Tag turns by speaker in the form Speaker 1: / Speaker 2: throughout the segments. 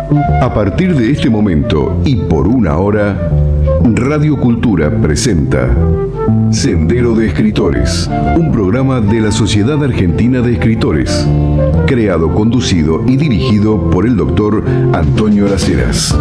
Speaker 1: A partir de este momento y por una hora, Radio Cultura presenta Sendero de Escritores, un programa de la Sociedad Argentina de Escritores, creado, conducido y dirigido por el doctor Antonio Las Heras.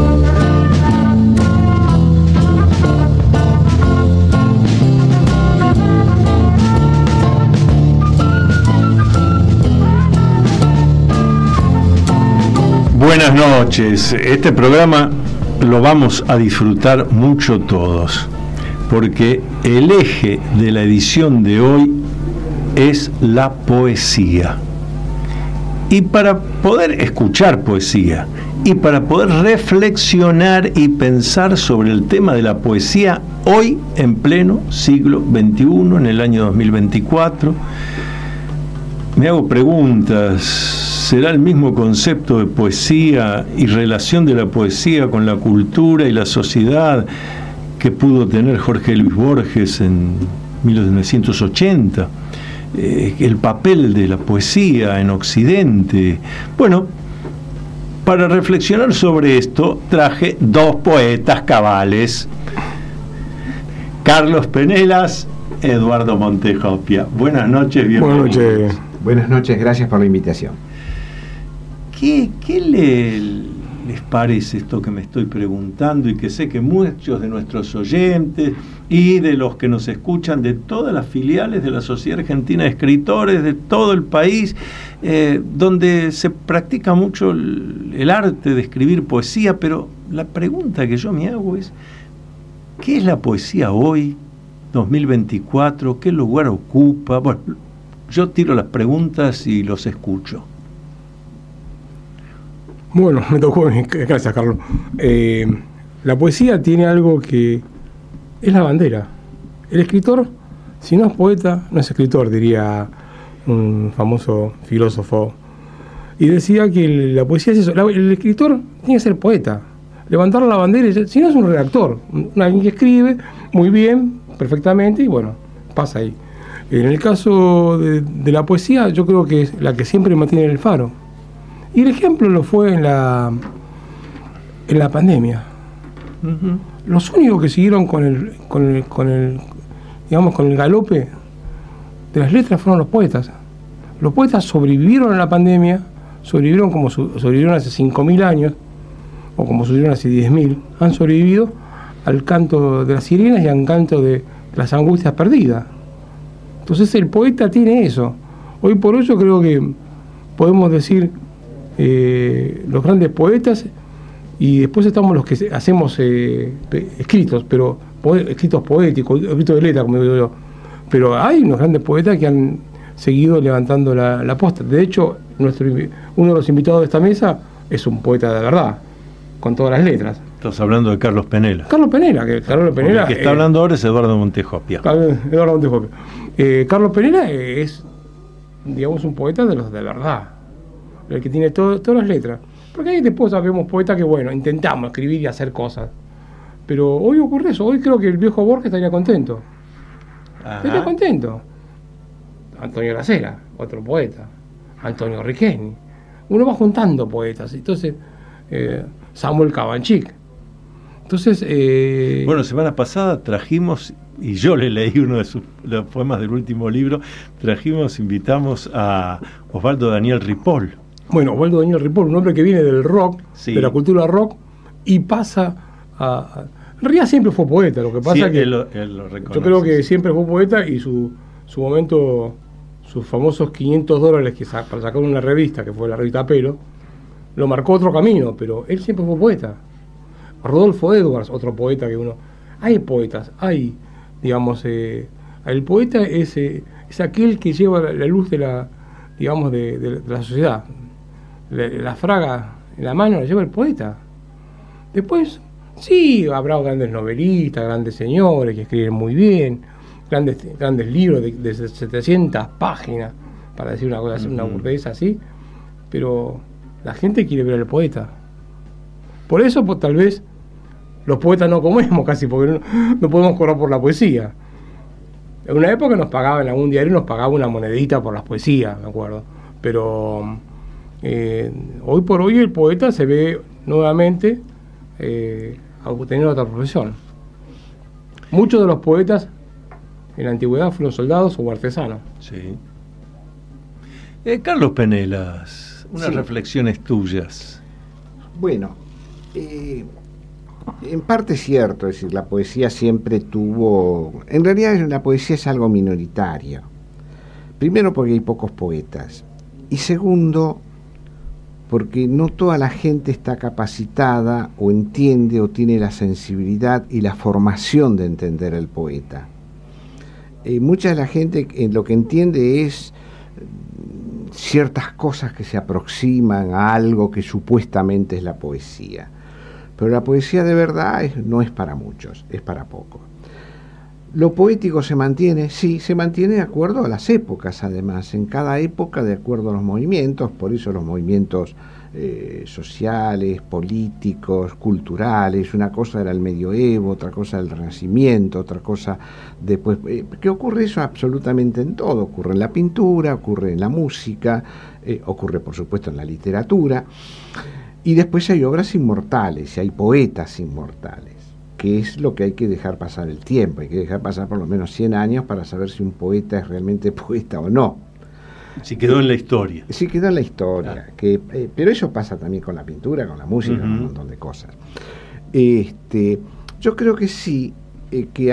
Speaker 2: Buenas noches. Este programa lo vamos a disfrutar mucho todos, porque el eje de la edición de hoy es la poesía. Y para poder escuchar poesía y para poder reflexionar y pensar sobre el tema de la poesía hoy en pleno siglo XXI, en el año 2024, me hago preguntas. ¿Será el mismo concepto de poesía y relación de la poesía con la cultura y la sociedad que pudo tener Jorge Luis Borges en 1980? El papel de la poesía en Occidente. Bueno, para reflexionar sobre esto traje dos poetas cabales: Carlos Penelas, Eduardo Montejopia. Buenas noches, bienvenidos.
Speaker 3: Buenas noches. Buenas noches, gracias por la invitación.
Speaker 2: ¿Qué les parece esto que me estoy preguntando y que sé que muchos de nuestros oyentes y de los que nos escuchan de todas las filiales de la Sociedad Argentina de Escritores de todo el país, donde se practica mucho el arte de escribir poesía, pero la pregunta que yo me hago es: ¿qué es la poesía hoy, 2024? ¿Qué lugar ocupa? Bueno, yo tiro las preguntas y los escucho.
Speaker 3: Bueno, me tocó, gracias Carlos. La poesía tiene algo que es la bandera. El escritor, si no es poeta, no es escritor, diría un famoso filósofo. Y decía que la poesía es eso. El escritor tiene que ser poeta, levantar la bandera, si no es un redactor, alguien que escribe muy bien, perfectamente, y bueno, pasa ahí. En el caso de la poesía, yo creo que es la que siempre mantiene el faro. Y el ejemplo lo fue en la pandemia. Uh-huh. Los únicos que siguieron con el galope de las letras fueron los poetas. Los poetas sobrevivieron a la pandemia, sobrevivieron como sobrevivieron hace 5.000 años, o como sobrevivieron hace 10.000, han sobrevivido al canto de las sirenas y al canto de las angustias perdidas. Entonces el poeta tiene eso. Hoy por hoy yo creo que podemos decir los grandes poetas, y después estamos los que hacemos escritos, pero escritos poéticos, escritos de letra, como digo yo. Pero hay unos grandes poetas que han seguido levantando la posta. De hecho, uno de los invitados de esta mesa es un poeta de verdad, con todas las letras.
Speaker 2: Estás hablando de Carlos Penela.
Speaker 3: Carlos Penela, el
Speaker 2: que está hablando ahora es Eduardo Montejopia.
Speaker 3: Eduardo Montejopia. Carlos Penela es, digamos, un poeta de los de verdad, el que tiene todas las letras. Porque ahí después sabemos poetas que, bueno, intentamos escribir y hacer cosas. Pero hoy ocurre eso. Hoy creo que el viejo Borges estaría contento. Ajá. Estaría contento. Antonio Las Heras, otro poeta. Antonio Riqueni. Uno va juntando poetas. Entonces, Samuel Cabanchik. Entonces...
Speaker 2: Bueno, semana pasada trajimos, y yo le leí uno de los poemas del último libro, invitamos a Osvaldo Daniel Ripoll.
Speaker 3: Bueno, Osvaldo Daniel Ripoll, un hombre que viene del rock,
Speaker 2: sí,
Speaker 3: de la cultura rock, y pasa a... En realidad siempre fue poeta, lo que pasa es que
Speaker 2: él lo reconoce.
Speaker 3: Yo creo que siempre fue poeta, y su momento, sus famosos $500 que para sacar una revista, que fue la revista Pelo, lo marcó otro camino, pero él siempre fue poeta. Rodolfo Edwards, otro poeta que uno... Hay poetas, digamos, el poeta es aquel que lleva la luz de la, digamos, de la sociedad. La fraga en la mano la lleva el poeta. Después, sí, habrá grandes novelistas, grandes señores que escriben muy bien, grandes libros de 700 páginas, para decir una cosa, una burdeza así, pero la gente quiere ver al poeta. Por eso, pues, tal vez los poetas no comemos casi, porque no podemos cobrar por la poesía. En una época nos pagaban, en algún diario nos pagaba una monedita por las poesías, me acuerdo. Pero hoy por hoy el poeta se ve nuevamente a obtener otra profesión. Muchos de los poetas en la antigüedad fueron soldados o artesanos.
Speaker 2: Sí. Carlos Penelas, unas
Speaker 4: Sí.
Speaker 2: reflexiones tuyas.
Speaker 4: Bueno, en parte es cierto, es decir, la poesía siempre tuvo... En realidad la poesía es algo minoritario. Primero porque hay pocos poetas. Y segundo, porque no toda la gente está capacitada o entiende o tiene la sensibilidad y la formación de entender al poeta. Mucha de la gente lo que entiende es ciertas cosas que se aproximan a algo que supuestamente es la poesía. Pero la poesía de verdad no es para muchos, es para pocos. ¿Lo poético se mantiene? Sí, se mantiene de acuerdo a las épocas, además, en cada época de acuerdo a los movimientos, por eso los movimientos sociales, políticos, culturales, una cosa era el medioevo, otra cosa el Renacimiento, otra cosa después... ¿Qué ocurre eso? Absolutamente en todo, ocurre en la pintura, ocurre en la música, ocurre por supuesto en la literatura, y después hay obras inmortales, y hay poetas inmortales, que es lo que hay que dejar pasar el tiempo, hay que dejar pasar por lo menos 100 años para saber si un poeta es realmente poeta o no.
Speaker 2: Si quedó en la historia.
Speaker 4: Sí, quedó en la historia, pero eso pasa también con la pintura, con la música, con un montón de cosas. Yo creo que sí, que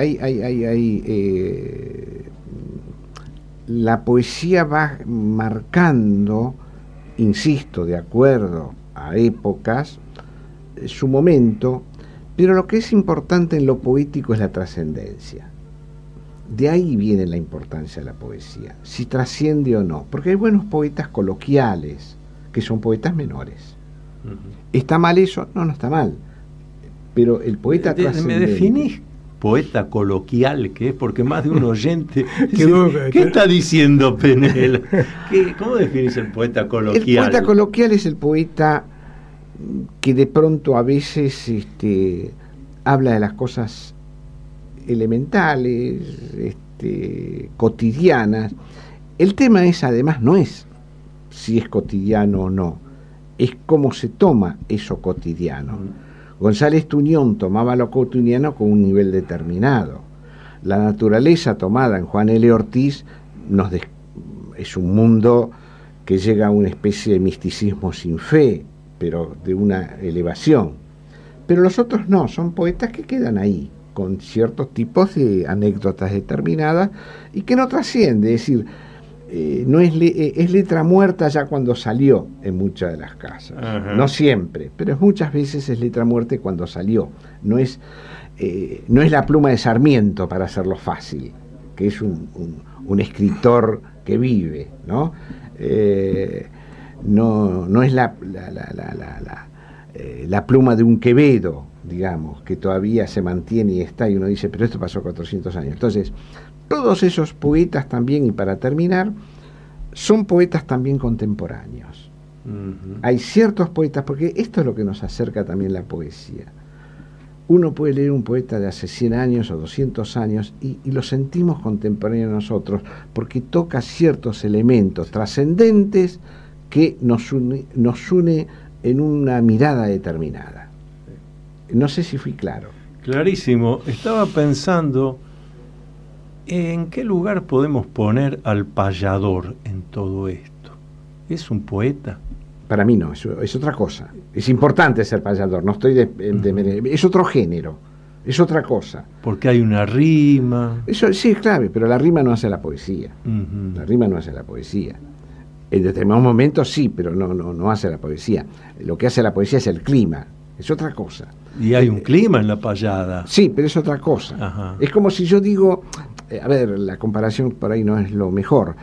Speaker 4: hay la poesía va marcando, insisto, de acuerdo a épocas, su momento, pero lo que es importante en lo poético es la trascendencia. De ahí viene la importancia de la poesía, si trasciende o no, porque hay buenos poetas coloquiales, que son poetas menores. ¿Está mal eso? No, no está mal, pero el poeta trascendente...
Speaker 2: ¿Me definís poeta coloquial que es? Porque más de un oyente... ¿Qué está diciendo Penela? ¿Cómo definís el poeta coloquial?
Speaker 4: El poeta coloquial es el poeta que de pronto a veces habla de las cosas elementales, cotidianas. El tema es, además, no es si es cotidiano o no, es cómo se toma eso cotidiano. González Tuñón tomaba lo cotidiano con un nivel determinado. La naturaleza tomada en Juan L. Ortiz es un mundo que llega a una especie de misticismo sin fe, pero de una elevación. Pero los otros no, son poetas que quedan ahí, con ciertos tipos de anécdotas determinadas y que no trasciende, es decir, no es letra muerta ya cuando salió en muchas de las casas. Ajá. No siempre, pero muchas veces es letra muerta cuando salió. No es la pluma de Sarmiento, para hacerlo fácil, que es un escritor que vive, ¿no? No es la pluma de un Quevedo, digamos, que todavía se mantiene y está, y uno dice, pero esto pasó 400 años. Entonces, todos esos poetas también, y para terminar, son poetas también contemporáneos. Hay ciertos poetas, porque esto es lo que nos acerca también la poesía. Uno puede leer un poeta de hace 100 años o 200 años y lo sentimos contemporáneo a nosotros, porque toca ciertos elementos trascendentes que nos une en una mirada determinada. No sé si fui claro.
Speaker 2: Clarísimo. Estaba pensando en qué lugar podemos poner al payador en todo esto. ¿Es un poeta?
Speaker 4: Para mí no, es otra cosa. Es importante ser payador, no estoy es otro género, es otra cosa.
Speaker 2: Porque hay una rima.
Speaker 4: Eso sí es clave, pero la rima no hace la poesía. La rima no hace la poesía. En determinados momentos sí, pero no hace la poesía. Lo que hace la poesía es el clima, es otra cosa.
Speaker 2: Y hay un clima en la payada.
Speaker 4: Sí, pero es otra cosa. Ajá. Es como si yo digo, a ver, la comparación por ahí no es lo mejor.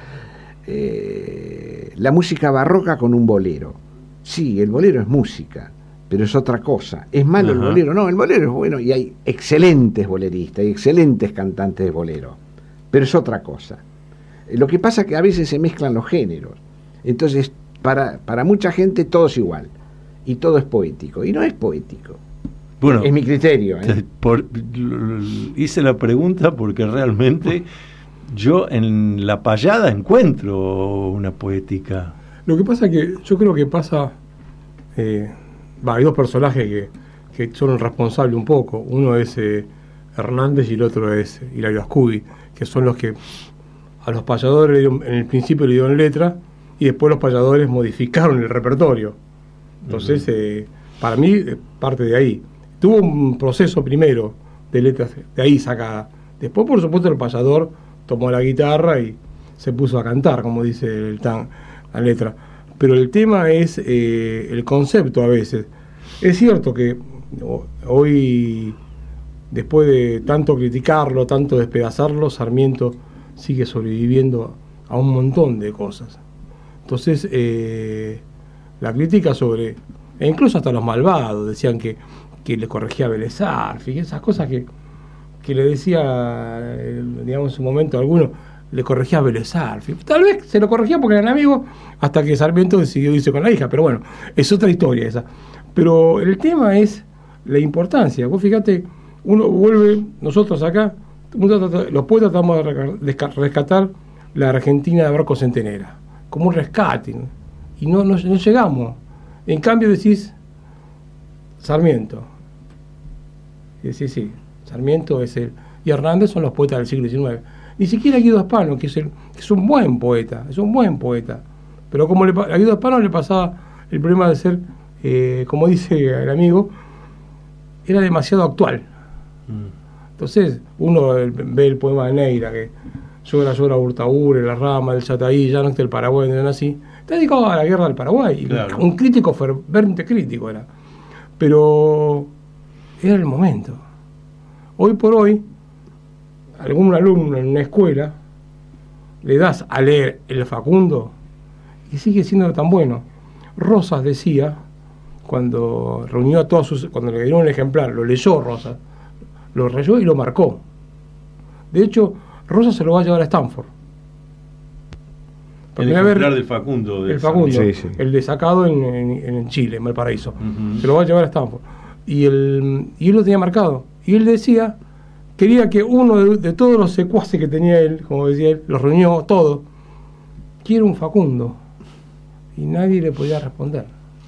Speaker 4: La música barroca con un bolero. Sí, el bolero es música, pero es otra cosa. ¿Es malo el bolero? No, el bolero es bueno y hay excelentes boleristas, hay excelentes cantantes de bolero, pero es otra cosa. Lo que pasa es que a veces se mezclan los géneros. Entonces, para mucha gente todo es igual y todo es poético, y no es poético. Bueno, es mi criterio.
Speaker 2: Hice la pregunta porque realmente yo en la payada encuentro una poética.
Speaker 3: Lo que pasa es que yo creo que pasa hay dos personajes que son responsables un poco. Uno es Hernández y el otro es Hilario Ascudi, que son los que a los payadores en el principio le dieron letra y después los payadores modificaron el repertorio. Entonces, para mí, parte de ahí. Tuvo un proceso primero de letras de ahí sacada. Después, por supuesto, el payador tomó la guitarra y se puso a cantar, como dice la letra. Pero el tema es el concepto a veces. Es cierto que hoy, después de tanto criticarlo, tanto despedazarlo, Sarmiento sigue sobreviviendo a un montón de cosas. Entonces, la crítica sobre, e incluso hasta los malvados, decían que le corregía a Vélez Sarsfield, esas cosas que le decía, digamos, en su momento a alguno, le corregía a Vélez Sarsfield. Tal vez se lo corregía porque eran amigos, hasta que Sarmiento decidió irse con la hija, pero bueno, es otra historia esa. Pero el tema es la importancia. Vos fíjate, uno vuelve, nosotros acá, los poetas tratamos de rescatar la Argentina de Barco Centenera, como un rescate, ¿no? Y no llegamos. En cambio decís Sarmiento. Y decís, sí, Sarmiento es y Hernández son los poetas del siglo XIX. Ni siquiera Guido Hispano, que es un buen poeta, pero como a Guido Hispano le pasaba el problema de ser, como dice el amigo, era demasiado actual. Entonces uno ve el poema de Neira, que llora Hurtahur, la rama del Chataí, ya no está el Paraguay donde nací, está dedicado a la guerra del Paraguay. Claro. Un crítico ferviente crítico era, pero era el momento. Hoy por hoy, algún alumno en una escuela le das a leer el Facundo y sigue siendo tan bueno. Rosas decía, cuando reunió a todos cuando le dieron el ejemplar, lo leyó Rosas, lo reyó y lo marcó. De hecho, Rosas se lo va a llevar a Stanford.
Speaker 2: El ejemplar del Facundo.
Speaker 3: El Facundo, sí. El de sacado en Chile, en Valparaíso. Se lo va a llevar a Stanford. Y él lo tenía marcado. Y él decía, quería que uno de todos los secuaces que tenía él, como decía él, los reunió todos, quiero un Facundo. Y nadie le podía responder.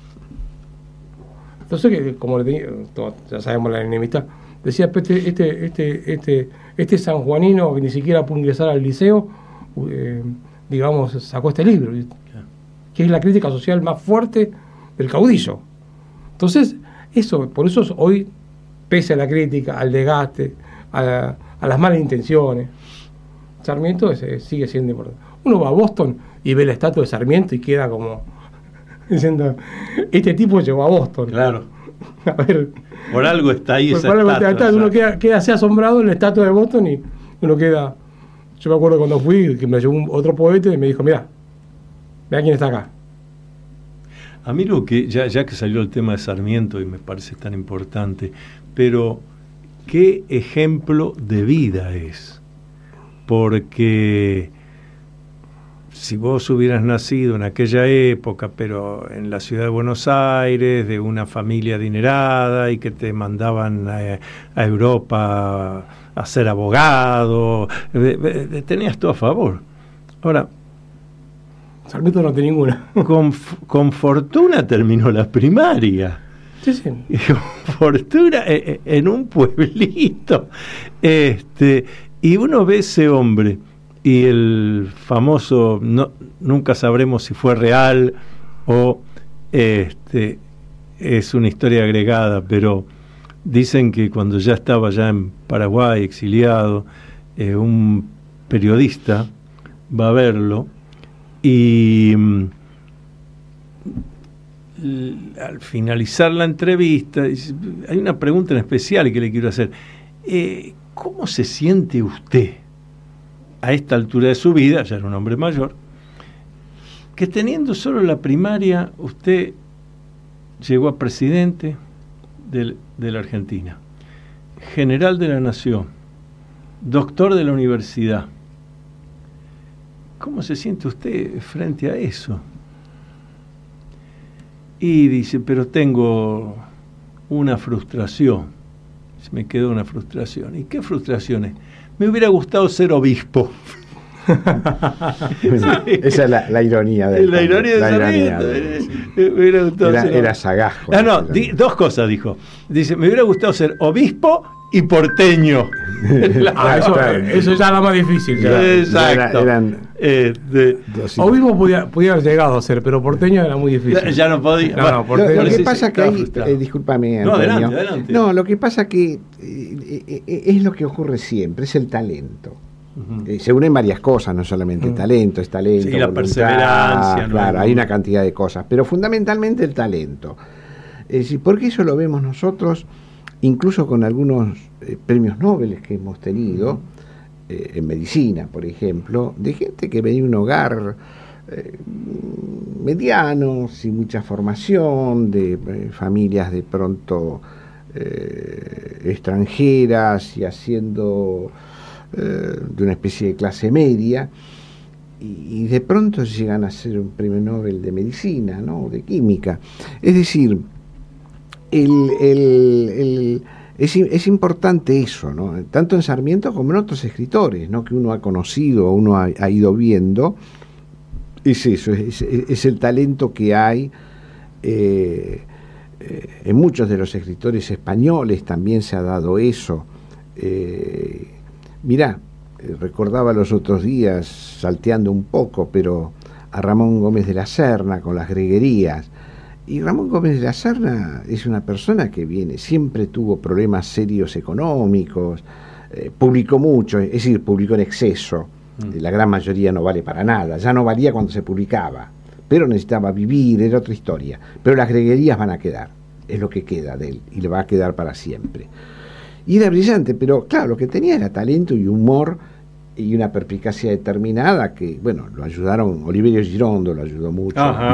Speaker 3: Entonces, como le tenía, ya sabemos la enemistad, decía, este sanjuanino que ni siquiera pudo ingresar al liceo, digamos, sacó este libro, que es la crítica social más fuerte del caudillo. Entonces, por eso hoy, pese a la crítica, al desgaste, a las malas intenciones, Sarmiento sigue siendo importante. Uno va a Boston y ve la estatua de Sarmiento y queda como diciendo, este tipo llegó a Boston.
Speaker 2: Claro.
Speaker 3: A ver,
Speaker 2: por algo está ahí esa estatua.
Speaker 3: Uno queda así asombrado en la estatua de Boston y uno queda. Yo me acuerdo cuando fui, que me llevó otro poeta y me dijo, mira quién está acá.
Speaker 2: A mí lo que, ya que salió el tema de Sarmiento y me parece tan importante, pero qué ejemplo de vida es. Porque si vos hubieras nacido en aquella época, pero en la ciudad de Buenos Aires, de una familia adinerada y que te mandaban a Europa a ser abogado, tenías todo a favor. Ahora,
Speaker 3: Sarmiento no tiene ninguna.
Speaker 2: Con fortuna terminó la primaria.
Speaker 3: Sí, sí.
Speaker 2: Y con fortuna en un pueblito. Y uno ve ese hombre y el famoso, nunca sabremos si fue real o es una historia agregada, pero dicen que cuando ya estaba en Paraguay exiliado, un periodista va a verlo y al finalizar la entrevista hay una pregunta en especial que le quiero hacer. ¿Cómo se siente usted a esta altura de su vida, ya era un hombre mayor, que teniendo solo la primaria usted llegó a presidente de la Argentina, general de la Nación, doctor de la universidad? ¿Cómo se siente usted frente a eso? Y dice, pero tengo una frustración. Me quedó una frustración. ¿Y qué frustraciones? Me hubiera gustado ser obispo.
Speaker 4: Esa es la ironía de
Speaker 2: la ironía de Sarmiento. Me hubiera gustado
Speaker 4: era sagaz.
Speaker 2: No, dos cosas dijo. Dice, me hubiera gustado ser obispo y porteño.
Speaker 3: Eso ya era más difícil.
Speaker 2: Exacto.
Speaker 3: Obispo podía haber llegado a ser, pero porteño era muy difícil.
Speaker 2: Ya no podía.
Speaker 3: No,
Speaker 4: lo que pasa que ahí, discúlpame, Antonio.
Speaker 2: Adelante.
Speaker 4: No, lo que pasa que es lo que ocurre siempre, es el talento. Se unen varias cosas, no solamente talento, sí,
Speaker 2: la
Speaker 4: voluntad,
Speaker 2: perseverancia.
Speaker 4: Claro, hay una cantidad de cosas, pero fundamentalmente el talento. Porque eso lo vemos nosotros, incluso con algunos premios Nobel que hemos tenido, en medicina, por ejemplo, de gente que venía de un hogar mediano, sin mucha formación, de familias de pronto extranjeras y haciendo de una especie de clase media, y de pronto llegan a ser un premio Nobel de medicina, ¿no? De química. Es decir, es importante eso, ¿no? Tanto en Sarmiento como en otros escritores, ¿no? Que uno ha conocido, uno ha ido viendo. Es eso, es el talento que hay en muchos de los escritores españoles. También se ha dado eso. Mirá, recordaba los otros días, salteando un poco, pero a Ramón Gómez de la Serna con las greguerías. Y Ramón Gómez de la Serna es una persona que siempre tuvo problemas serios económicos, publicó mucho, es decir, publicó en exceso. La gran mayoría no vale para nada, ya no valía cuando se publicaba, pero necesitaba vivir, era otra historia. Pero las greguerías van a quedar, es lo que queda de él, y le va a quedar para siempre. Y era brillante, pero claro, lo que tenía era talento y humor y una perspicacia determinada que, bueno, lo ayudaron, Oliverio Girondo lo ayudó mucho.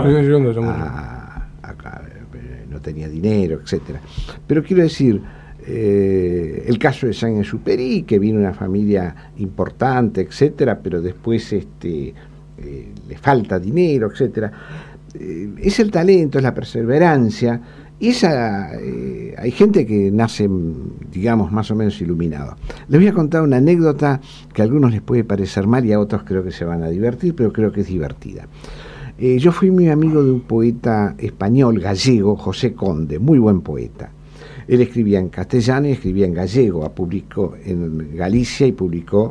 Speaker 4: No tenía dinero, etcétera. Pero quiero decir, el caso de Saint-Exupéry, que vino de una familia importante, etcétera, pero después le falta dinero, etcétera. Es el talento, es la perseverancia. Y hay gente que nace, digamos, más o menos iluminado. Les voy a contar una anécdota que a algunos les puede parecer mal y a otros creo que se van a divertir, pero creo que es divertida. Yo fui muy amigo de un poeta español, gallego, José Conde, muy buen poeta. Él escribía en castellano y escribía en gallego, publicó en Galicia y publicó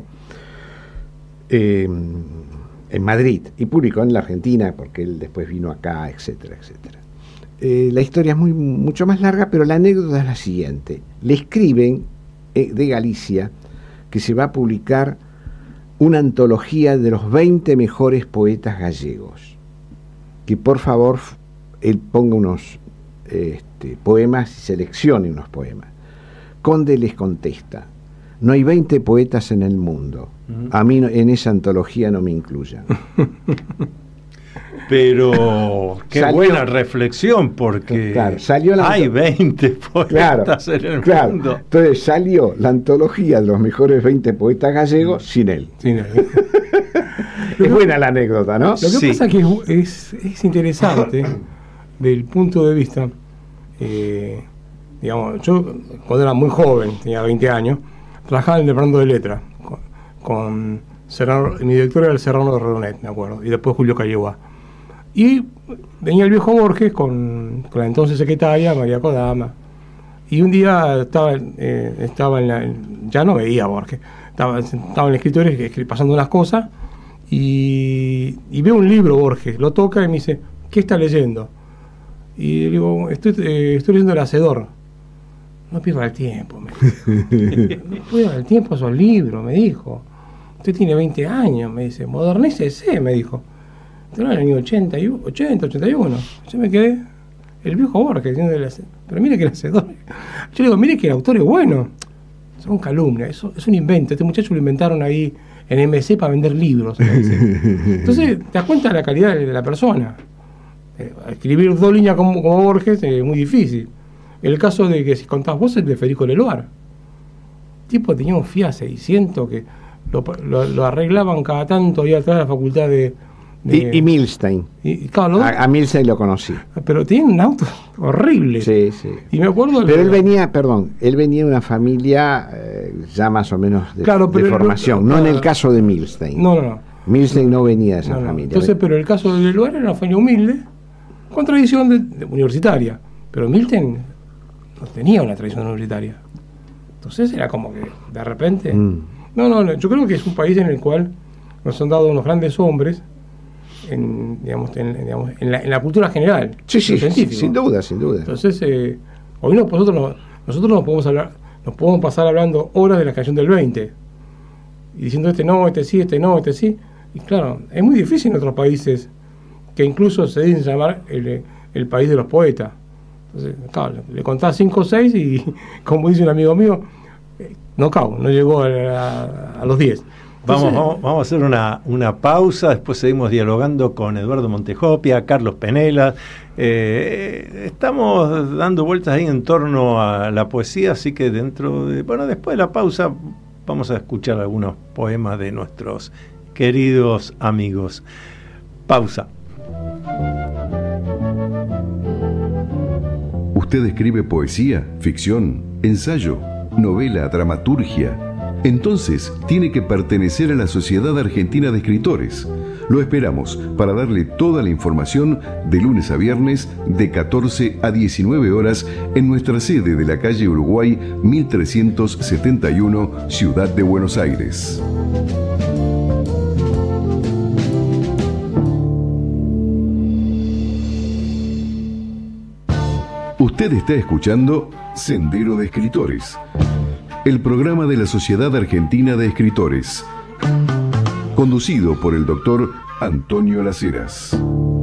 Speaker 4: en Madrid, y publicó en la Argentina, porque él después vino acá, etcétera, etcétera. La historia es mucho más larga, pero la anécdota es la siguiente. Le escriben de Galicia que se va a publicar una antología de los 20 mejores poetas gallegos, que por favor él ponga unos poemas y seleccione unos poemas. Conde les contesta: no hay 20 poetas en el mundo, a mí en esa antología no me incluyan.
Speaker 2: Pero qué buena reflexión, porque
Speaker 4: claro,
Speaker 2: hay 20 poetas en el mundo.
Speaker 4: Entonces salió la antología de los mejores 20 poetas gallegos sin él. Es buena la anécdota, ¿no?
Speaker 3: Lo que pasa es que es interesante del punto de vista, digamos, yo cuando era muy joven, tenía 20 años, trabajaba en el departamento de letra con Serrano, mi director era el Serrano de Redonet, me acuerdo, y después Julio Callegua. Y venía el viejo Borges con la entonces secretaria María Kodama. Y un día estaba ya no veía a Borges, estaba en el escritorio pasando unas cosas y veo un libro Borges, lo toca y me dice: ¿qué está leyendo? Y le digo: estoy leyendo El Hacedor. No pierda el tiempo, me dijo. No pierda el tiempo esos libros, me dijo. Usted tiene 20 años, me dice. Modernícese, me dijo. En el año 80, 81. Yo me quedé, el viejo Borges diciendo: pero mire que El Hacedor. Yo le digo: mire que el autor es bueno. Son calumnias, eso es un invento. Este muchacho lo inventaron ahí en MC para vender libros. Entonces, te das cuenta de la calidad de la persona. Escribir 2 líneas como Borges es muy difícil. El caso de que, si contás vos, el de Federico Leloir. El tipo tenía un Fiat 600 que lo arreglaban cada tanto ahí atrás de la facultad
Speaker 4: y Milstein.
Speaker 3: Claro,
Speaker 4: a Milstein lo conocí.
Speaker 3: Pero tenía un auto horrible.
Speaker 4: Sí.
Speaker 3: Y me acuerdo.
Speaker 4: Pero él venía de una familia ya más o menos de formación, no en el caso de Milstein.
Speaker 3: No.
Speaker 4: Milstein no venía de esa
Speaker 3: No.
Speaker 4: familia.
Speaker 3: Entonces, pero el caso de Lugar era una familia humilde, con tradición universitaria. Pero Milton no tenía una tradición universitaria. Entonces era como que, de repente... No, yo creo que es un país en el cual nos han dado unos grandes hombres en la cultura general.
Speaker 4: Sí,
Speaker 3: científico.
Speaker 4: sin duda.
Speaker 3: Entonces, hoy nosotros nos podemos pasar hablando horas de la canción del 20 y diciendo este no, este sí, este no, este sí. Y claro, es muy difícil en otros países que incluso se dicen llamar el país de los poetas. Entonces, claro, le contás 5 o 6 y, como dice un amigo mío, no llegó a los 10. Entonces,
Speaker 2: vamos a hacer una pausa, después seguimos dialogando con Eduardo Montejopia, Carlos Penelas. Estamos dando vueltas ahí en torno a la poesía, así que después de la pausa vamos a escuchar algunos poemas de nuestros queridos amigos. Pausa.
Speaker 1: ¿Usted escribe poesía, ficción, ensayo, novela, dramaturgia? Entonces tiene que pertenecer a la Sociedad Argentina de Escritores. Lo esperamos para darle toda la información de lunes a viernes de 14 a 19 horas en nuestra sede de la calle Uruguay 1371, Ciudad de Buenos Aires. Usted está escuchando Sendero de Escritores, el programa de la Sociedad Argentina de Escritores, conducido por el doctor Antonio Las Heras.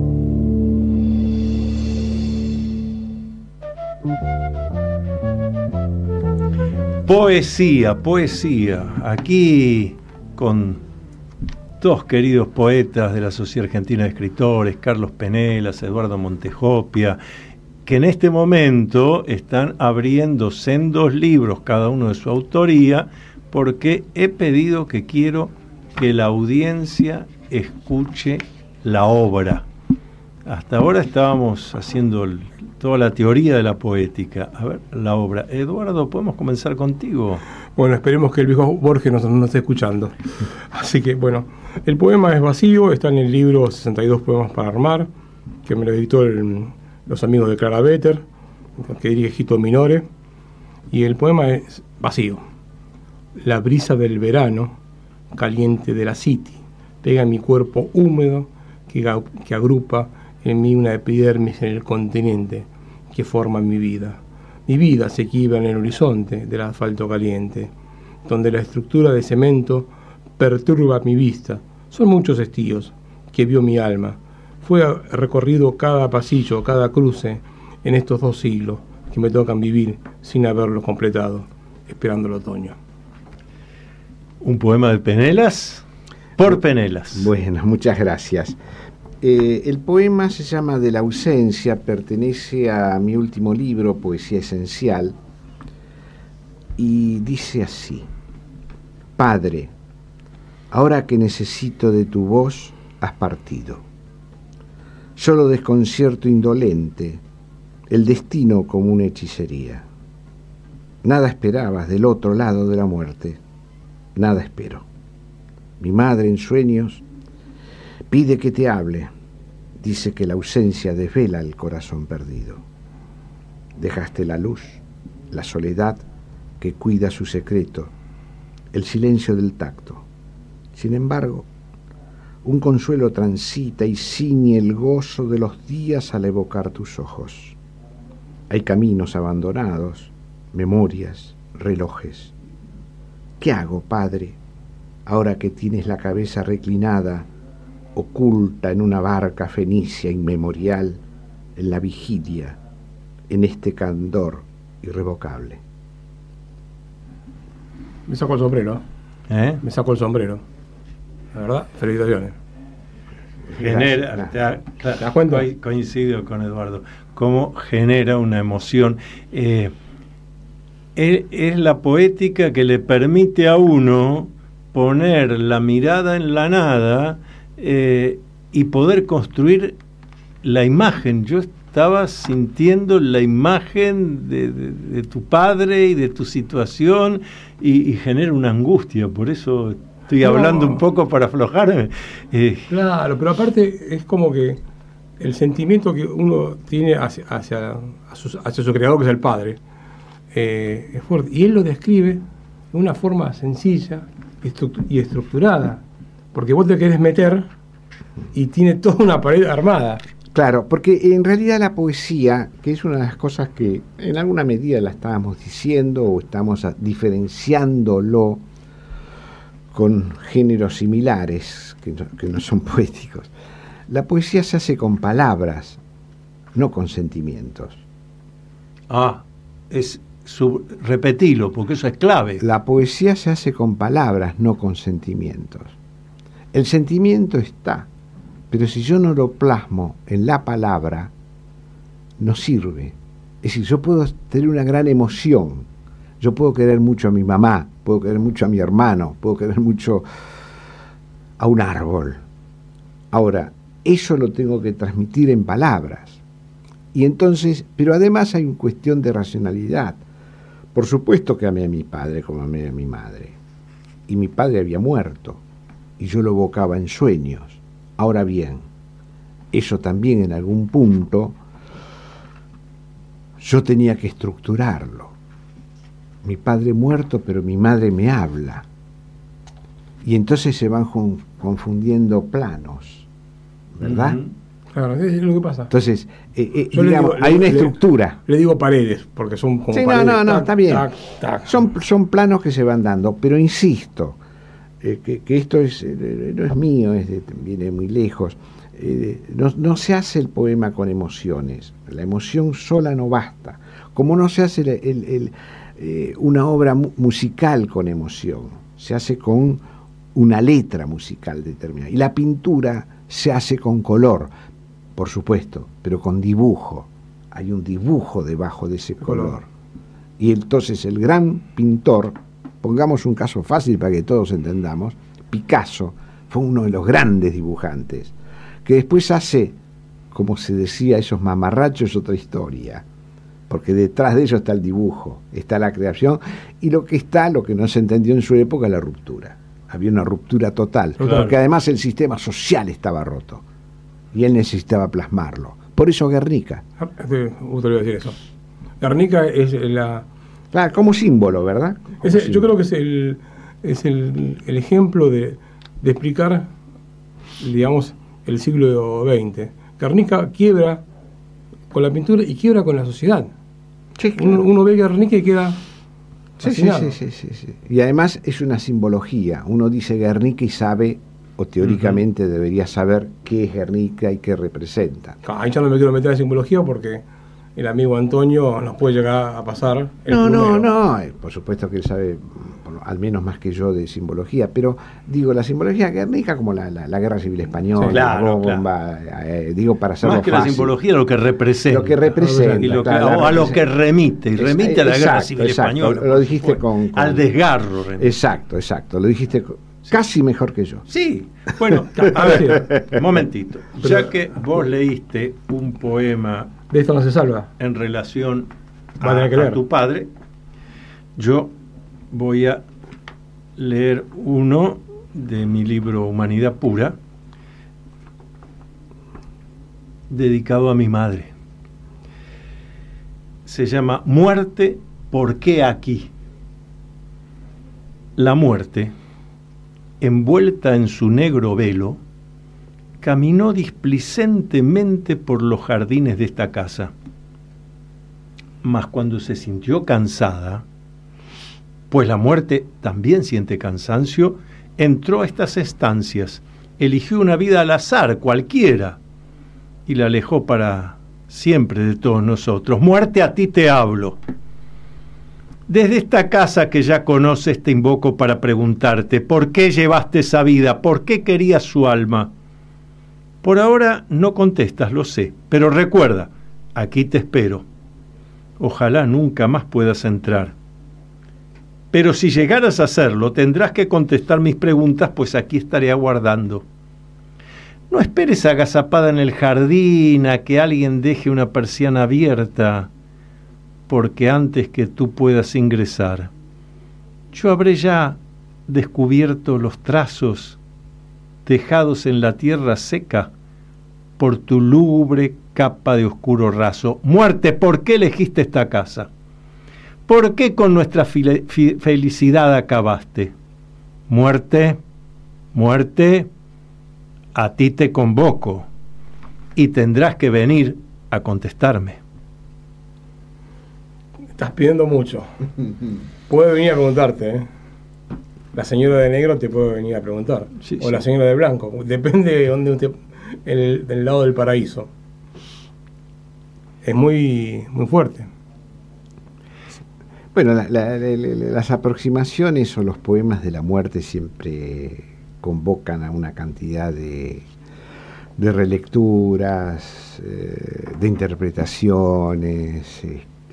Speaker 2: Poesía, aquí con dos queridos poetas de la Sociedad Argentina de Escritores, Carlos Penelas, Eduardo Montejopia, que en este momento están abriendo sendos libros, cada uno de su autoría, porque he pedido que quiero que la audiencia escuche la obra. Hasta ahora estábamos haciendo toda la teoría de la poética. A ver, la obra. Eduardo, ¿podemos comenzar contigo?
Speaker 3: Bueno, esperemos que el viejo Borges nos esté escuchando. Así que, bueno, el poema es vacío, está en el libro 62 poemas para armar, que me lo editó los amigos de Clara Better, que dirige Gito Minore, y el poema es vacío. La brisa del verano, caliente de la city, pega en mi cuerpo húmedo que agrupa en mí una epidermis en el continente que forma mi vida. Mi vida se quiebra en el horizonte del asfalto caliente, donde la estructura de cemento perturba mi vista. Son muchos estíos que vio mi alma. Fue recorrido cada pasillo, cada cruce en estos 2 siglos que me tocan vivir sin haberlo completado, esperando el otoño.
Speaker 2: Un poema de Penelas, por Penelas.
Speaker 4: Bueno, muchas gracias. El poema se llama De la ausencia, pertenece a mi último libro, Poesía Esencial, y dice así: Padre, ahora que necesito de tu voz, has partido. Solo desconcierto indolente, el destino como una hechicería. Nada esperabas del otro lado de la muerte, nada espero. Mi madre en sueños pide que te hable, dice que la ausencia desvela el corazón perdido. Dejaste la luz, la soledad que cuida su secreto, el silencio del tacto. Sin embargo, un consuelo transita y ciñe el gozo de los días al evocar tus ojos. Hay caminos abandonados, memorias, relojes. ¿Qué hago, Padre, ahora que tienes la cabeza reclinada, oculta en una barca fenicia inmemorial, en la vigilia, en este candor irrevocable?
Speaker 3: Me saco el sombrero. Me saco el sombrero. La verdad, felicitaciones.
Speaker 2: Genera,
Speaker 3: ¿Te das cuenta?
Speaker 2: Coincido con Eduardo, cómo genera una emoción. Es la poética que le permite a uno poner la mirada en la nada y poder construir la imagen. Yo estaba sintiendo la imagen de tu padre y de tu situación y genera una angustia. Por eso estoy hablando un poco para aflojarme.
Speaker 3: Claro, pero aparte es como que el sentimiento que uno tiene hacia su creador, que es el padre, es fuerte. Y él lo describe de una forma sencilla y estructurada. Porque vos te querés meter y tiene toda una pared armada.
Speaker 4: Claro, porque en realidad la poesía, que es una de las cosas que en alguna medida la estábamos diciendo o estamos diferenciándolo con géneros similares que no son poéticos, la poesía se hace con palabras, no con sentimientos.
Speaker 2: Repetilo, porque eso es clave.
Speaker 4: La poesía se hace con palabras, no con sentimientos. El sentimiento está, pero si yo no lo plasmo en la palabra, no sirve. Es decir, yo puedo tener una gran emoción, yo puedo querer mucho a mi mamá, puedo querer mucho a mi hermano, puedo querer mucho a un árbol. Ahora, eso lo tengo que transmitir en palabras. Y entonces, pero además hay una cuestión de racionalidad. Por supuesto que amé a mi padre como amé a mi madre. Y mi padre había muerto, y yo lo evocaba en sueños. Ahora bien, eso también en algún punto yo tenía que estructurarlo. Mi padre muerto, pero mi madre me habla. Y entonces se van confundiendo planos, ¿verdad?
Speaker 3: Claro, es lo que pasa.
Speaker 4: Entonces, digamos, hay una estructura.
Speaker 3: Le digo paredes, porque son como
Speaker 4: sí,
Speaker 3: paredes.
Speaker 4: No, está bien.
Speaker 3: Tac, tac.
Speaker 4: Son planos que se van dando, pero insisto, que esto no es mío, viene muy lejos. No se hace el poema con emociones. La emoción sola no basta. Como no se hace una obra musical con emoción, se hace con una letra musical determinada. Y la pintura se hace con color, por supuesto, pero con dibujo. Hay un dibujo debajo de ese color. Y entonces el gran pintor, pongamos un caso fácil para que todos entendamos, Picasso fue uno de los grandes dibujantes, que después hace, como se decía, esos mamarrachos, otra historia, porque detrás de ello está el dibujo, está la creación, y lo que no se entendió en su época, la ruptura. Había una ruptura total, porque además el sistema social estaba roto, y él necesitaba plasmarlo. Por eso Guernica.
Speaker 3: Justo le iba a decir eso. Guernica es la...
Speaker 4: Claro, como símbolo, ¿verdad?
Speaker 3: Yo creo que es el ejemplo de explicar, digamos, el siglo XX. Guernica quiebra con la pintura y quiebra con la sociedad.
Speaker 4: Sí, claro.
Speaker 3: Uno ve Guernica y queda fascinado.
Speaker 4: Sí. Y además es una simbología. Uno dice Guernica y sabe, o teóricamente debería saber qué es Guernica y qué representa.
Speaker 3: Ahí ya no me quiero meter en simbología porque el amigo Antonio nos puede llegar a pasar.
Speaker 4: No, por supuesto que él sabe, al menos más que yo, de simbología, pero digo, la simbología guernica como la Guerra Civil Española,
Speaker 2: sí, claro,
Speaker 4: la bomba, digo, para hacerlo
Speaker 2: más que
Speaker 4: fácil.
Speaker 2: La simbología, lo que representa.
Speaker 4: Lo que representa.
Speaker 2: Y a lo que remite, y remite a la Guerra Civil Española.
Speaker 4: Lo dijiste
Speaker 2: al desgarro.
Speaker 4: Remite. Exacto, lo dijiste casi mejor que yo.
Speaker 2: Sí, bueno, a ver, un momentito. Ya que vos leíste un poema...
Speaker 3: De esto no se salva.
Speaker 2: En relación a tu padre, yo voy a leer uno de mi libro Humanidad Pura, dedicado a mi madre. Se llama Muerte, ¿por qué aquí? La muerte, envuelta en su negro velo, caminó displicentemente por los jardines de esta casa. Mas cuando se sintió cansada, pues la muerte también siente cansancio, entró a estas estancias, eligió una vida al azar, cualquiera, y la alejó para siempre de todos nosotros. Muerte, a ti te hablo. Desde esta casa que ya conoces te invoco para preguntarte, ¿por qué llevaste esa vida? ¿Por qué querías su alma? Por ahora no contestas, lo sé, pero recuerda, aquí te espero. Ojalá nunca más puedas entrar. Pero si llegaras a hacerlo, tendrás que contestar mis preguntas, pues aquí estaré aguardando. No esperes agazapada en el jardín a que alguien deje una persiana abierta, porque antes que tú puedas ingresar, yo habré ya descubierto los trazos dejados en la tierra seca por tu lúgubre capa de oscuro raso. Muerte, ¿por qué elegiste esta casa? ¿Por qué con nuestra felicidad acabaste? Muerte, muerte, a ti te convoco y tendrás que venir a contestarme.
Speaker 3: Estás pidiendo mucho. Puede venir a preguntarte, ¿eh? La señora de negro te puede venir a preguntar.
Speaker 2: Sí,
Speaker 3: o
Speaker 2: sí.
Speaker 3: la señora de blanco. Depende de dónde usted... del lado del paraíso. Es muy, muy fuerte.
Speaker 4: Bueno, las aproximaciones o los poemas de la muerte siempre convocan a una cantidad de relecturas, de interpretaciones,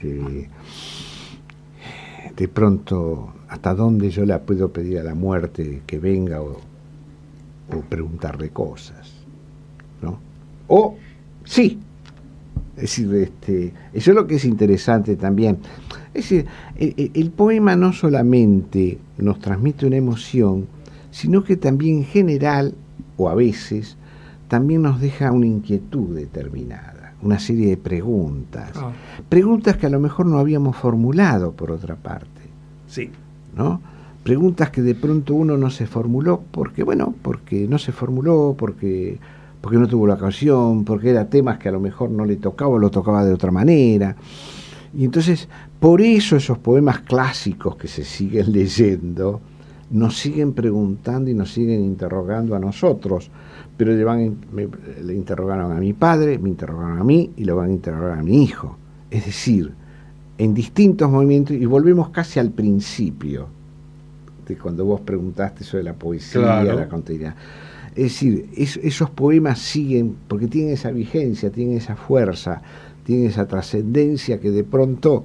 Speaker 4: de pronto hasta dónde yo la puedo pedir a la muerte que venga o preguntarle cosas, ¿no? O sí. Es decir, eso es lo que es interesante también. Es decir, el poema no solamente nos transmite una emoción, sino que también en general, o a veces, también nos deja una inquietud determinada, una serie de preguntas. Preguntas que a lo mejor no habíamos formulado por otra parte.
Speaker 2: Sí.
Speaker 4: ¿No? Preguntas que de pronto uno no se formuló porque no se formuló, porque no tuvo la ocasión, porque eran temas que a lo mejor no le tocaba o lo tocaba de otra manera. Y entonces, por eso esos poemas clásicos que se siguen leyendo, nos siguen preguntando y nos siguen interrogando a nosotros, pero le interrogaron a mi padre, me interrogaron a mí y lo van a interrogar a mi hijo. Es decir, en distintos movimientos, y volvemos casi al principio, de cuando vos preguntaste sobre la poesía,
Speaker 2: claro,
Speaker 4: la continuidad. Es decir, esos poemas siguen, porque tienen esa vigencia, tienen esa fuerza, tienen esa trascendencia que de pronto,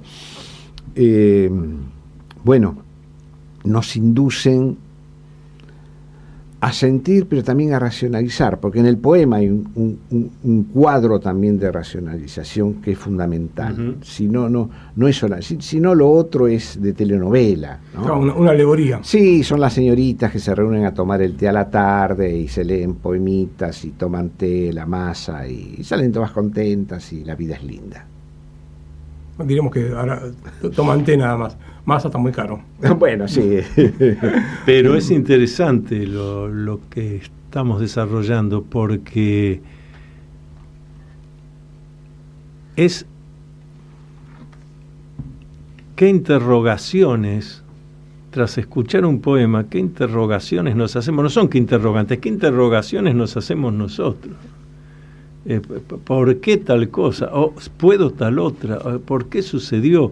Speaker 4: nos inducen a sentir, pero también a racionalizar, porque en el poema hay un cuadro también de racionalización que es fundamental.
Speaker 2: Uh-huh.
Speaker 4: Si no es sola, si no lo otro es de telenovela, ¿no?
Speaker 3: Claro, una alegoría.
Speaker 4: Sí, son las señoritas que se reúnen a tomar el té a la tarde y se leen poemitas y toman té, la masa y salen todas contentas y la vida es linda.
Speaker 3: Diremos que ahora toman té nada más. Masa está muy caro.
Speaker 4: Bueno, sí.
Speaker 2: Pero es interesante lo que estamos desarrollando, porque es qué interrogaciones, tras escuchar un poema, qué interrogaciones nos hacemos. No son qué interrogantes, qué interrogaciones nos hacemos nosotros. ¿Por qué tal cosa? ¿O puedo tal otra? ¿Por qué sucedió?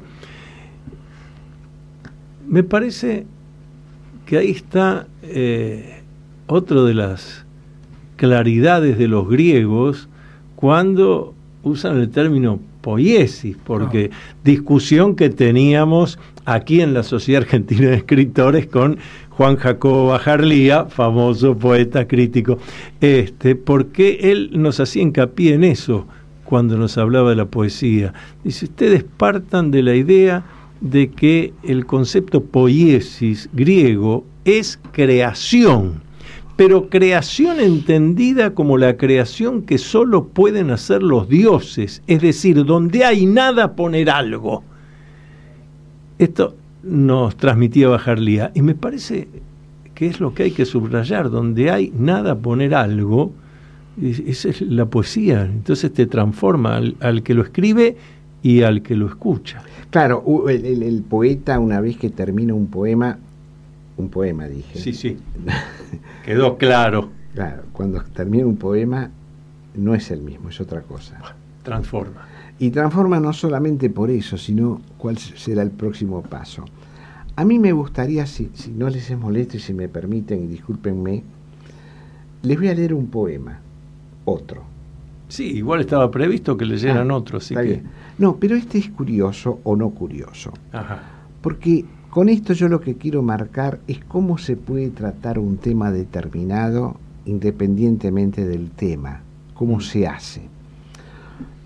Speaker 2: Me parece que ahí está otra de las claridades de los griegos cuando usan el término poiesis, porque discusión que teníamos aquí en la Sociedad Argentina de Escritores con Juan Jacobo Bajarlía, famoso poeta crítico, porque él nos hacía hincapié en eso cuando nos hablaba de la poesía. Dice, ustedes partan de la idea de que el concepto poiesis griego es creación, pero creación entendida como la creación que solo pueden hacer los dioses, es decir, donde hay nada poner algo. Esto nos transmitía Bajarlía, y me parece que es lo que hay que subrayar, donde hay nada poner algo, esa es la poesía. Entonces te transforma al que lo escribe y al que lo escucha.
Speaker 4: Claro, el poeta, una vez que termina un poema dije.
Speaker 2: Sí, quedó claro.
Speaker 4: Claro, cuando termina un poema no es el mismo, es otra cosa.
Speaker 2: Transforma.
Speaker 4: Y transforma no solamente por eso, sino cuál será el próximo paso. A mí me gustaría, si no les es molesto y si me permiten, y discúlpenme, les voy a leer un poema, otro.
Speaker 2: Sí, igual estaba previsto que leyeran otro, así que...
Speaker 4: Bien. No, pero este es curioso o no curioso.
Speaker 2: Ajá.
Speaker 4: Porque con esto yo lo que quiero marcar es cómo se puede tratar un tema determinado independientemente del tema, cómo se hace.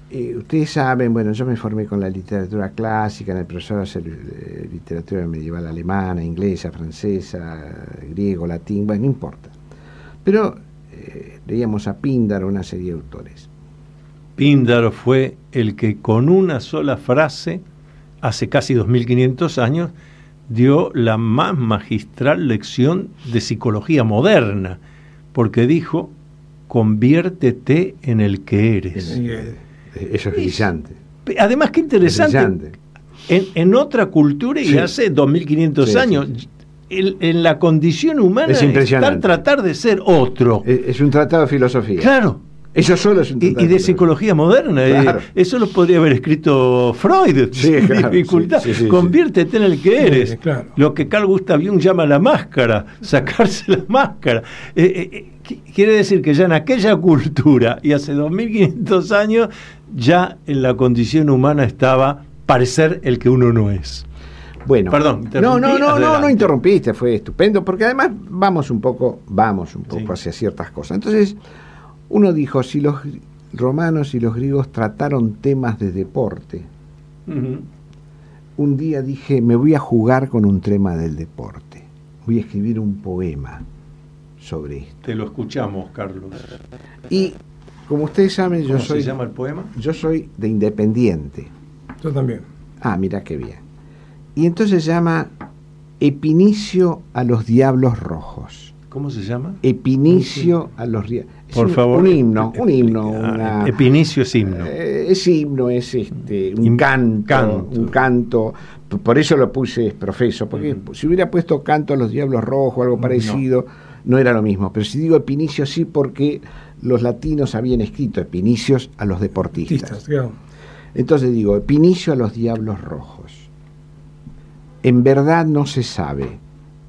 Speaker 4: Ustedes saben, bueno, yo me formé con la literatura clásica, en el profesor de literatura medieval alemana, inglesa, francesa, griego, latín, bueno, no importa. Pero leíamos a Píndaro, una serie de autores.
Speaker 2: Píndaro fue el que con una sola frase, hace casi 2500 años, dio la más magistral lección de psicología moderna, porque dijo: conviértete en el que eres.
Speaker 4: Eso es brillante.
Speaker 2: Además, qué interesante. En otra cultura, y hace 2500 años, en la condición humana es tratar de ser otro.
Speaker 4: Es un tratado de filosofía.
Speaker 2: Claro.
Speaker 4: Eso solo es un tratado
Speaker 2: y de psicología moderna. Claro. Eso lo podría haber escrito Freud.
Speaker 4: Claro,
Speaker 2: dificultad. Conviértete en el que eres.
Speaker 3: Claro.
Speaker 2: Lo que Carl Gustav Jung llama la máscara, sacarse la máscara. Quiere decir que ya en aquella cultura, y hace 2500 años, ya en la condición humana estaba parecer el que uno no es.
Speaker 4: Bueno,
Speaker 2: perdón,
Speaker 4: no interrumpiste, fue estupendo, porque además vamos un poco hacia ciertas cosas. Entonces, uno dijo, si los romanos y los griegos trataron temas de deporte, un día dije, me voy a jugar con un tema del deporte, voy a escribir un poema sobre esto.
Speaker 2: Te lo escuchamos, Carlos.
Speaker 4: Y como ustedes saben,
Speaker 2: ¿Cómo se llama el poema?
Speaker 4: Yo soy de Independiente.
Speaker 3: Yo también.
Speaker 4: Ah, mira qué bien. Y entonces se llama Epinicio a los Diablos Rojos.
Speaker 2: ¿Cómo se llama?
Speaker 4: Epinicio a los Diablos.
Speaker 2: Por favor.
Speaker 4: Un himno.
Speaker 2: Epinicio es himno.
Speaker 4: Es himno, es un canto. Por eso lo puse profeso, porque si hubiera puesto canto a los Diablos Rojos o algo parecido, no era lo mismo. Pero si digo Epinicio, sí, porque los latinos habían escrito epinicios a los deportistas.
Speaker 3: Claro.
Speaker 4: Entonces digo, Epinicio a los Diablos Rojos. En verdad no se sabe.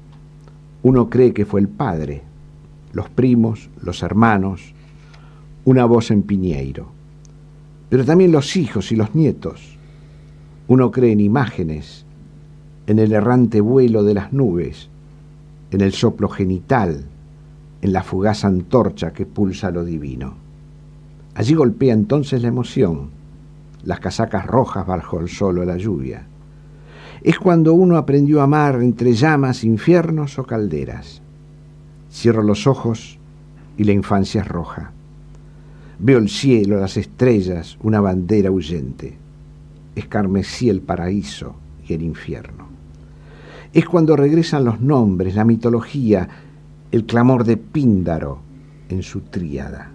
Speaker 4: Uno cree que fue el padre, los primos, los hermanos, una voz en Piñeiro. Pero también los hijos y los nietos. Uno cree en imágenes, en el errante vuelo de las nubes, en el soplo genital, en la fugaz antorcha que pulsa lo divino. Allí golpea entonces la emoción, las casacas rojas bajo el sol o la lluvia. Es cuando uno aprendió a amar entre llamas, infiernos o calderas. Cierro los ojos y la infancia es roja. Veo el cielo, las estrellas, una bandera huyente. Escarmecí el paraíso y el infierno. Es cuando regresan los nombres, la mitología, el clamor de Píndaro en su tríada.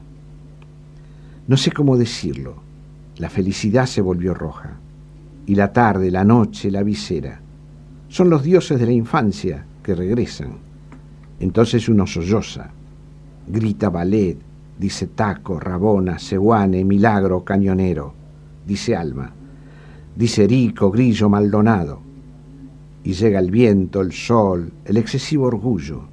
Speaker 4: No sé cómo decirlo. La felicidad se volvió roja. Y la tarde, la noche, la visera. Son los dioses de la infancia que regresan. Entonces uno solloza. Grita ballet, dice taco, rabona, seguane, milagro, cañonero. Dice alma. Dice rico, grillo, maldonado. Y llega el viento, el sol, el excesivo orgullo.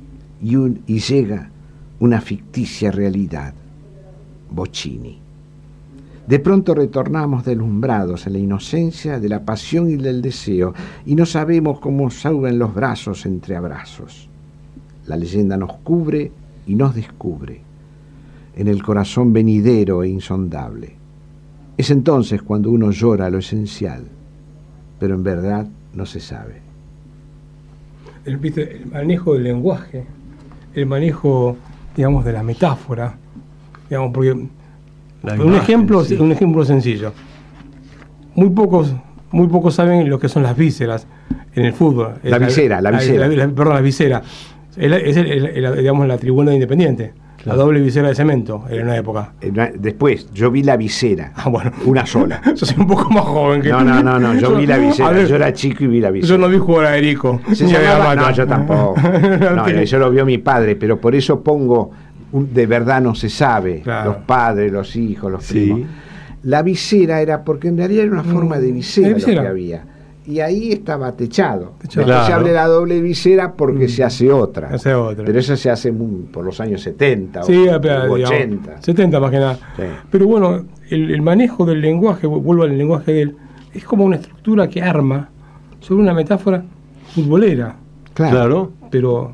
Speaker 4: Y llega una ficticia realidad. Bocchini. De pronto retornamos deslumbrados en la inocencia de la pasión y del deseo, y no sabemos cómo suben los brazos entre abrazos. La leyenda nos cubre y nos descubre, en el corazón venidero e insondable. Es entonces cuando uno llora lo esencial, pero en verdad no se sabe.
Speaker 3: El manejo del lenguaje, el manejo, digamos, de la metáfora, digamos, porque un ejemplo sencillo. Muy pocos saben lo que son las vísceras en el fútbol.
Speaker 4: La visera.
Speaker 3: Perdón, la visera. Es digamos, la tribuna de Independiente. Claro. La doble visera de cemento en una época.
Speaker 4: Después, yo vi la visera.
Speaker 3: Bueno.
Speaker 4: Una sola.
Speaker 3: Yo soy un poco más joven que tú.
Speaker 4: No, yo vi la visera. Yo era chico y vi la visera.
Speaker 3: Yo no vi jugar a Erico.
Speaker 4: No, yo tampoco. Eso lo vio mi padre, pero por eso pongo, de verdad no se sabe. Claro. Los padres, los hijos, los primos. La visera era, porque en realidad era una forma de visera lo que había. Y ahí estaba techado. Después se abre la doble visera porque se hace otra. Pero eso se hace por los años 70 o 80.
Speaker 3: Digamos, 70 más que nada. Sí. Pero bueno, el manejo del lenguaje, vuelvo al lenguaje de él, es como una estructura que arma sobre una metáfora futbolera.
Speaker 2: Claro.
Speaker 3: Pero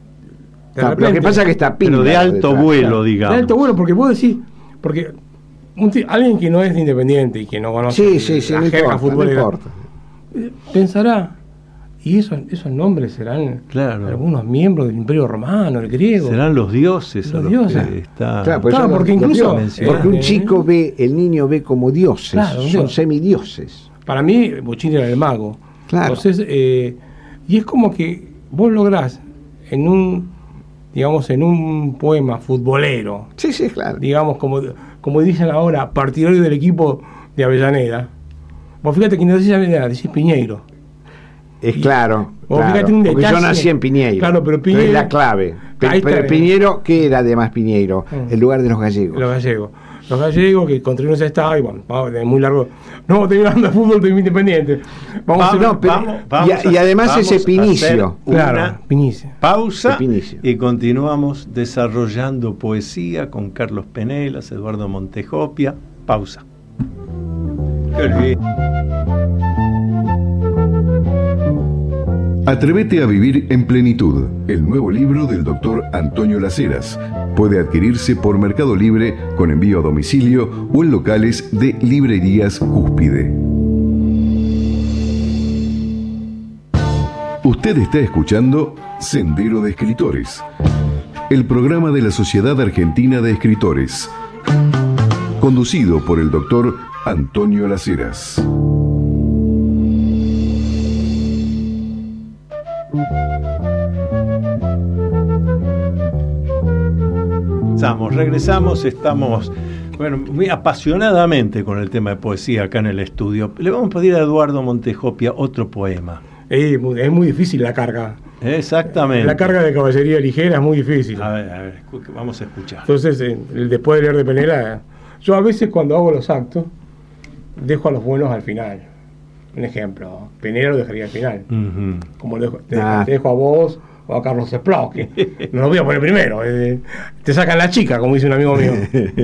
Speaker 4: lo que pasa es que está
Speaker 2: pero de alto vuelo, digamos.
Speaker 3: De alto vuelo, porque vos decís, porque alguien que no es Independiente y que no conoce
Speaker 4: Sí,
Speaker 3: la
Speaker 4: no
Speaker 3: jerga
Speaker 4: importa,
Speaker 3: futbolera,
Speaker 4: no importa.
Speaker 3: pensará, y esos nombres serán
Speaker 2: Claro.
Speaker 3: algunos miembros del Imperio Romano, el griego.
Speaker 2: Serán los dioses.
Speaker 3: Los
Speaker 2: a
Speaker 3: dioses.
Speaker 2: que está...
Speaker 4: Claro, pues
Speaker 3: Claro, porque incluso
Speaker 4: porque un chico el niño ve como dioses,
Speaker 3: Claro,
Speaker 4: son
Speaker 3: dios.
Speaker 4: semidioses.
Speaker 3: Para mí, Bochini era el mago.
Speaker 4: Claro.
Speaker 3: Entonces, y es como que vos lográs en un poema futbolero,
Speaker 4: Sí, claro.
Speaker 3: digamos, como dicen ahora, partidario del equipo de Avellaneda. Vos fíjate que no decís Avellaneda, decís Piñeiro.
Speaker 4: Es claro.
Speaker 3: Vos
Speaker 4: claro,
Speaker 3: fíjate un
Speaker 4: porque yo
Speaker 3: detalle.
Speaker 4: nací en Piñeiro.
Speaker 3: Claro, pero Piñeiro-
Speaker 4: es la clave.
Speaker 3: Ahí
Speaker 4: Pero
Speaker 3: está.
Speaker 4: Piñeiro, ¿qué era además Piñeiro? El lugar de los gallegos.
Speaker 3: Los gallegos. Los gallegos que construyeron ese estadio, y bueno, es muy largo. No, estoy hablando de fútbol, estoy Independiente. Vamos a hacer
Speaker 4: no, pero- y además ese Pinicio.
Speaker 3: Claro, Pinicio.
Speaker 2: Pausa
Speaker 4: Pinicio.
Speaker 2: y continuamos desarrollando poesía con Carlos Penelas, Eduardo Montejopia. Pausa. Qué lindo.
Speaker 1: Atrévete a vivir en plenitud, el nuevo libro del doctor Antonio Las puede adquirirse por Mercado Libre con envío a domicilio o en locales de librerías Cúspide. Usted está escuchando Sendero de Escritores, el programa de la Sociedad Argentina de Escritores, conducido por el doctor Antonio Las Heras.
Speaker 2: Regresamos, estamos muy apasionadamente con el tema de poesía acá en el estudio. Le vamos a pedir a Eduardo Montejopia otro poema.
Speaker 3: Es muy difícil la carga.
Speaker 2: Exactamente.
Speaker 3: La carga de caballería ligera es muy difícil.
Speaker 2: A ver, vamos a escuchar.
Speaker 3: Entonces, después de leer de Penela, yo a veces cuando hago los actos, dejo a los buenos al final. Un ejemplo, Penela lo dejaría al final.
Speaker 2: Uh-huh.
Speaker 3: Como te dejo a vos o a Carlos Esplao, que no lo voy a poner primero. Te sacan la chica, como dice un amigo mío.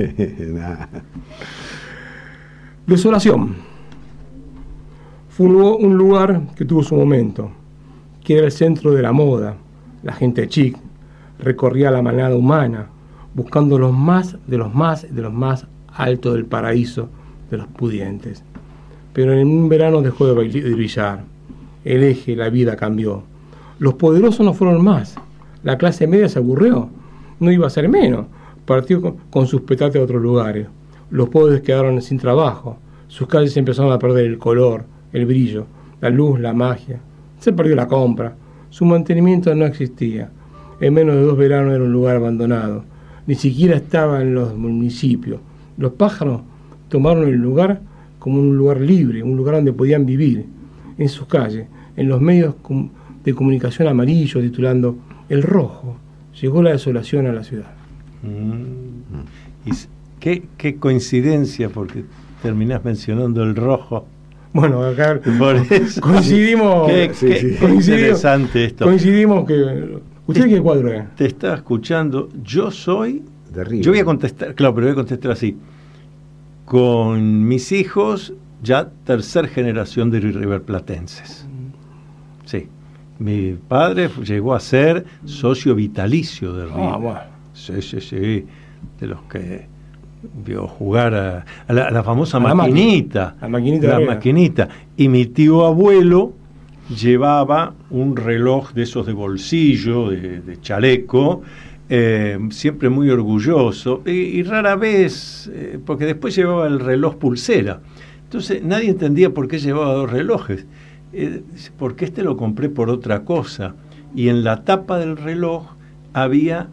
Speaker 3: Desolación. Fue un lugar que tuvo su momento, que era el centro de la moda. La gente chic recorría la manada humana, buscando los más altos del paraíso de los pudientes. Pero en un verano dejó de brillar. El eje, la vida cambió. Los poderosos no fueron más. La clase media se aburrió. No iba a ser menos. Partió con sus petates a otros lugares. Los pobres quedaron sin trabajo. Sus calles empezaron a perder el color, el brillo, la luz, la magia. Se perdió la compra. Su mantenimiento no existía. En menos de 2 veranos era un lugar abandonado. Ni siquiera estaba en los municipios. Los pájaros tomaron el lugar como un lugar libre, un lugar donde podían vivir. En sus calles, en los medios de comunicación amarillos, titulando El Rojo, llegó la desolación a la ciudad.
Speaker 2: Y qué coincidencia, porque terminás mencionando El Rojo.
Speaker 3: Bueno, acá
Speaker 2: Por eso,
Speaker 3: coincidimos.
Speaker 2: Qué interesante esto.
Speaker 3: Coincidimos que. ¿Usted qué cuadro es?
Speaker 2: Te estaba escuchando. Yo soy.
Speaker 4: De River.
Speaker 2: Yo voy a contestar, claro, pero voy a contestar así. Con mis hijos, ya 3ª generación de riverplatenses. Sí. Mi padre llegó a ser socio vitalicio de River.
Speaker 3: Bueno.
Speaker 2: Sí. De los que vio jugar a la famosa
Speaker 3: A la
Speaker 2: maquinita.
Speaker 3: la maquinita de
Speaker 2: La
Speaker 3: River.
Speaker 2: maquinita. Y mi tío abuelo llevaba un reloj de esos de bolsillo, de chaleco, siempre muy orgulloso, y rara vez, porque después llevaba el reloj pulsera. Entonces nadie entendía por qué llevaba 2 relojes. Porque este lo compré por otra cosa. Y en la tapa del reloj había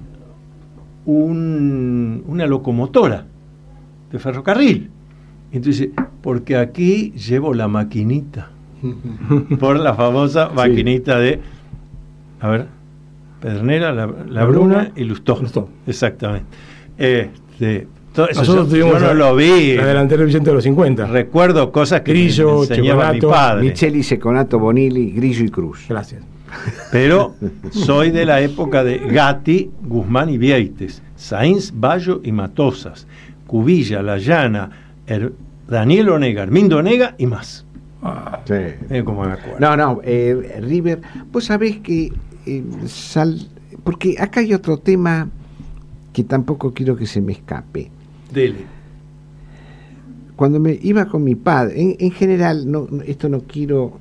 Speaker 2: una locomotora de ferrocarril. Entonces, porque aquí llevo la maquinita. Por la famosa maquinita de, a ver, Pedernera, la Bruna y Lustó. Exactamente. Todo eso
Speaker 3: Nosotros tuvimos
Speaker 2: yo no lo vi.
Speaker 3: La delantera Vicente de los 50.
Speaker 2: Recuerdo cosas que
Speaker 3: Grillo,
Speaker 2: me enseñaba mi
Speaker 3: Checolato,
Speaker 2: padre.
Speaker 4: Micheli, Seconato, Bonilli, Grillo y Cruz.
Speaker 3: Gracias.
Speaker 2: Pero soy de la época de Gatti, Guzmán y Vieites, Sainz, Bayo y Matosas, Cubilla, La Llana, Daniel Onega, Armindo Onega y más.
Speaker 4: Sí.
Speaker 2: Como me acuerdo.
Speaker 4: No, River, vos sabés que porque acá hay otro tema que tampoco quiero que se me escape.
Speaker 2: Dele.
Speaker 4: cuando me iba con mi padre, en general, esto no quiero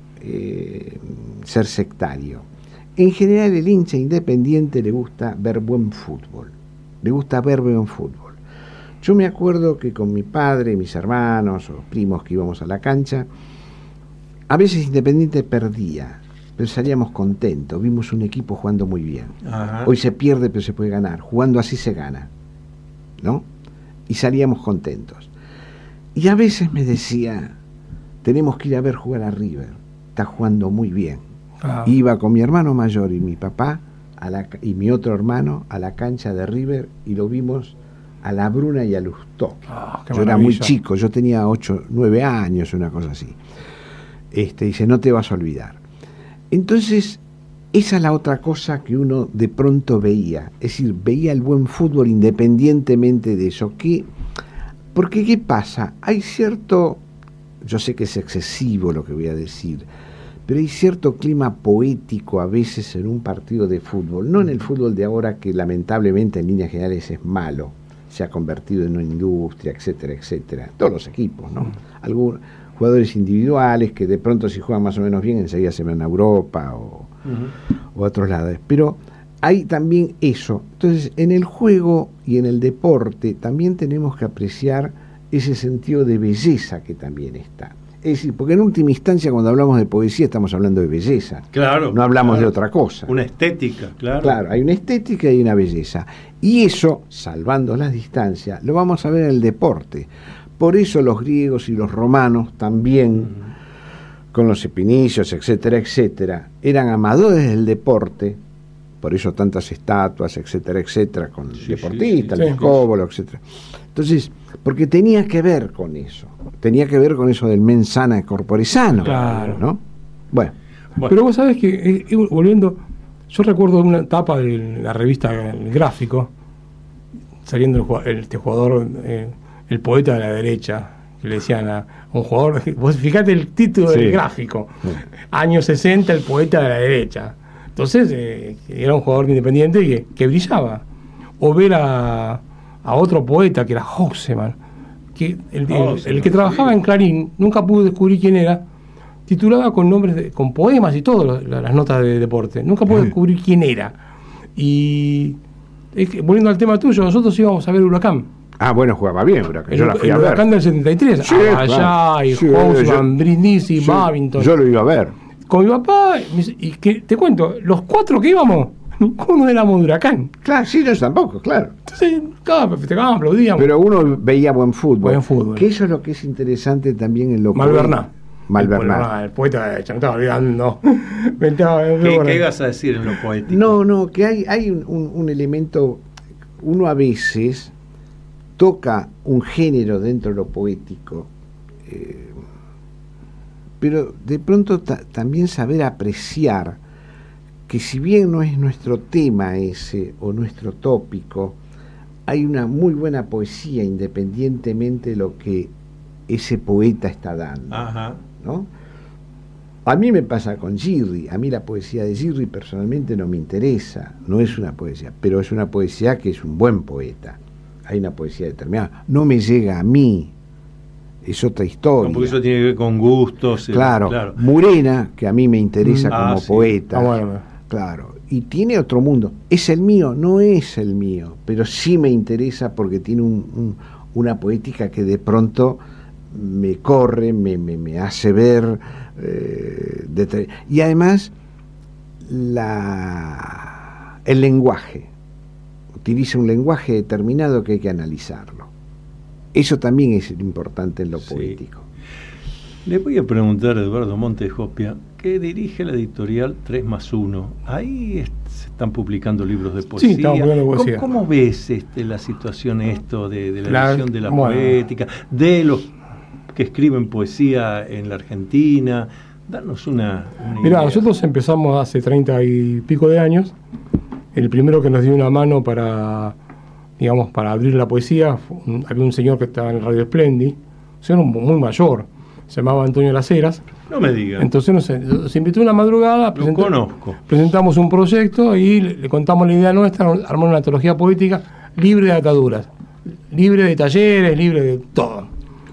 Speaker 4: ser sectario. En general, el hincha independiente le gusta ver buen fútbol. Le gusta ver buen fútbol. Yo me acuerdo que con mi padre, mis hermanos o primos que íbamos a la cancha, a veces Independiente perdía, pero salíamos contentos. Vimos un equipo jugando muy bien.
Speaker 2: Ajá.
Speaker 4: Hoy se pierde, pero se puede ganar. Jugando así se gana, ¿no? Y salíamos contentos. Y a veces me decía, tenemos que ir a ver jugar a River. Está jugando muy bien. Iba con mi hermano mayor y mi papá y mi otro hermano a la cancha de River y lo vimos a La Bruna y a Lustó. Yo era muy chico, yo tenía 8, 9 años, una cosa así. Dice, no te vas a olvidar. Entonces, esa es la otra cosa que uno de pronto veía. Es decir, veía el buen fútbol independientemente de eso. Porque, ¿qué pasa? Hay cierto, yo sé que es excesivo lo que voy a decir, pero hay cierto clima poético a veces en un partido de fútbol. No en el fútbol de ahora, que lamentablemente en líneas generales es malo. Se ha convertido en una industria, etcétera, etcétera. Todos los equipos, ¿no? Algunos jugadores individuales que de pronto, si juegan más o menos bien, enseguida se van a Europa o a otros lados. Pero hay también eso. Entonces, en el juego y en el deporte también tenemos que apreciar ese sentido de belleza que también está. Es decir, porque en última instancia, cuando hablamos de poesía, estamos hablando de belleza.
Speaker 2: Claro.
Speaker 4: No hablamos de otra cosa.
Speaker 2: Una estética, claro.
Speaker 4: Claro, hay una estética y una belleza. Y eso, salvando las distancias, lo vamos a ver en el deporte. Por eso los griegos y los romanos también, con los epinicios, etcétera, etcétera, eran amadores del deporte. Por eso tantas estatuas, etcétera, etcétera, con deportistas, el escóbolo, etcétera. Entonces, porque tenía que ver con eso. Tenía que ver con eso del mens sana corpore sano.
Speaker 3: Claro.
Speaker 4: ¿No? Bueno.
Speaker 3: Pero vos sabés que, volviendo, yo recuerdo una etapa de la revista El Gráfico, saliendo este jugador, el poeta de la derecha, que le decían a un jugador, vos fíjate el título del Gráfico, años 60, el poeta de la derecha. Entonces, era un jugador independiente que brillaba. O ver a otro poeta que era Haussmann, que el que trabajaba en Clarín, nunca pude descubrir quién era, titulaba con nombres con poemas y todo las notas de deporte, nunca pude descubrir quién era. Y volviendo al tema tuyo, nosotros íbamos a ver Huracán.
Speaker 4: Ah, bueno, jugaba bien Huracán. Yo la fui a ver.
Speaker 3: Huracán del 73,
Speaker 4: sí,
Speaker 3: allá, y Haussmann, Brindisi, Babington.
Speaker 4: Yo lo iba a ver.
Speaker 3: Con mi papá, y que te cuento, los 4 que íbamos, ninguno éramos de Huracán.
Speaker 4: Claro, sí, no tampoco, claro.
Speaker 3: Entonces, festejábamos, aplaudíamos.
Speaker 4: Pero uno veía buen fútbol.
Speaker 3: Buen fútbol.
Speaker 4: Que eso es lo que es interesante también en lo
Speaker 3: Malverná.
Speaker 4: Malverná.
Speaker 3: El poeta, ya me estaba olvidando.
Speaker 2: ¿Qué ibas a decir en lo poético?
Speaker 4: No, que hay un elemento, uno a veces toca un género dentro de lo poético, pero de pronto también saber apreciar que si bien no es nuestro tema ese o nuestro tópico, hay una muy buena poesía independientemente de lo que ese poeta está dando.
Speaker 2: Ajá.
Speaker 4: ¿No? A mí me pasa con Girri. A mí la poesía de Girri personalmente no me interesa, no es una poesía, pero es una poesía que es un buen poeta. Hay una poesía determinada, no me llega a mí, es otra historia.
Speaker 2: No, porque eso tiene que ver con gustos.
Speaker 4: Claro. Murena, que a mí me interesa como poeta,
Speaker 3: bueno.
Speaker 4: Claro, y tiene otro mundo. ¿Es el mío? No es el mío, pero sí me interesa porque tiene una poética que de pronto me corre, me hace ver, y además el lenguaje. Utiliza un lenguaje determinado que hay que analizarlo. Eso también es importante en lo poético.
Speaker 2: Le voy a preguntar a Eduardo Montejopia, que dirige la editorial 3+1. Ahí se están publicando libros de poesía.
Speaker 3: Sí, estamos publicando poesía.
Speaker 2: ¿Cómo ves la situación de la edición de la poética, de los que escriben poesía en la Argentina? Danos una
Speaker 3: Mirá,
Speaker 2: idea.
Speaker 3: nosotros empezamos hace 30 y pico de años. El primero que nos dio una mano para abrir la poesía, había un señor que estaba en Radio Esplendi, un señor muy mayor, se llamaba Antonio Las Heras.
Speaker 2: No me digas.
Speaker 3: Entonces nos invitó una madrugada, presentamos un proyecto y le contamos la idea nuestra, armamos una antología poética libre de ataduras, libre de talleres, libre de todo.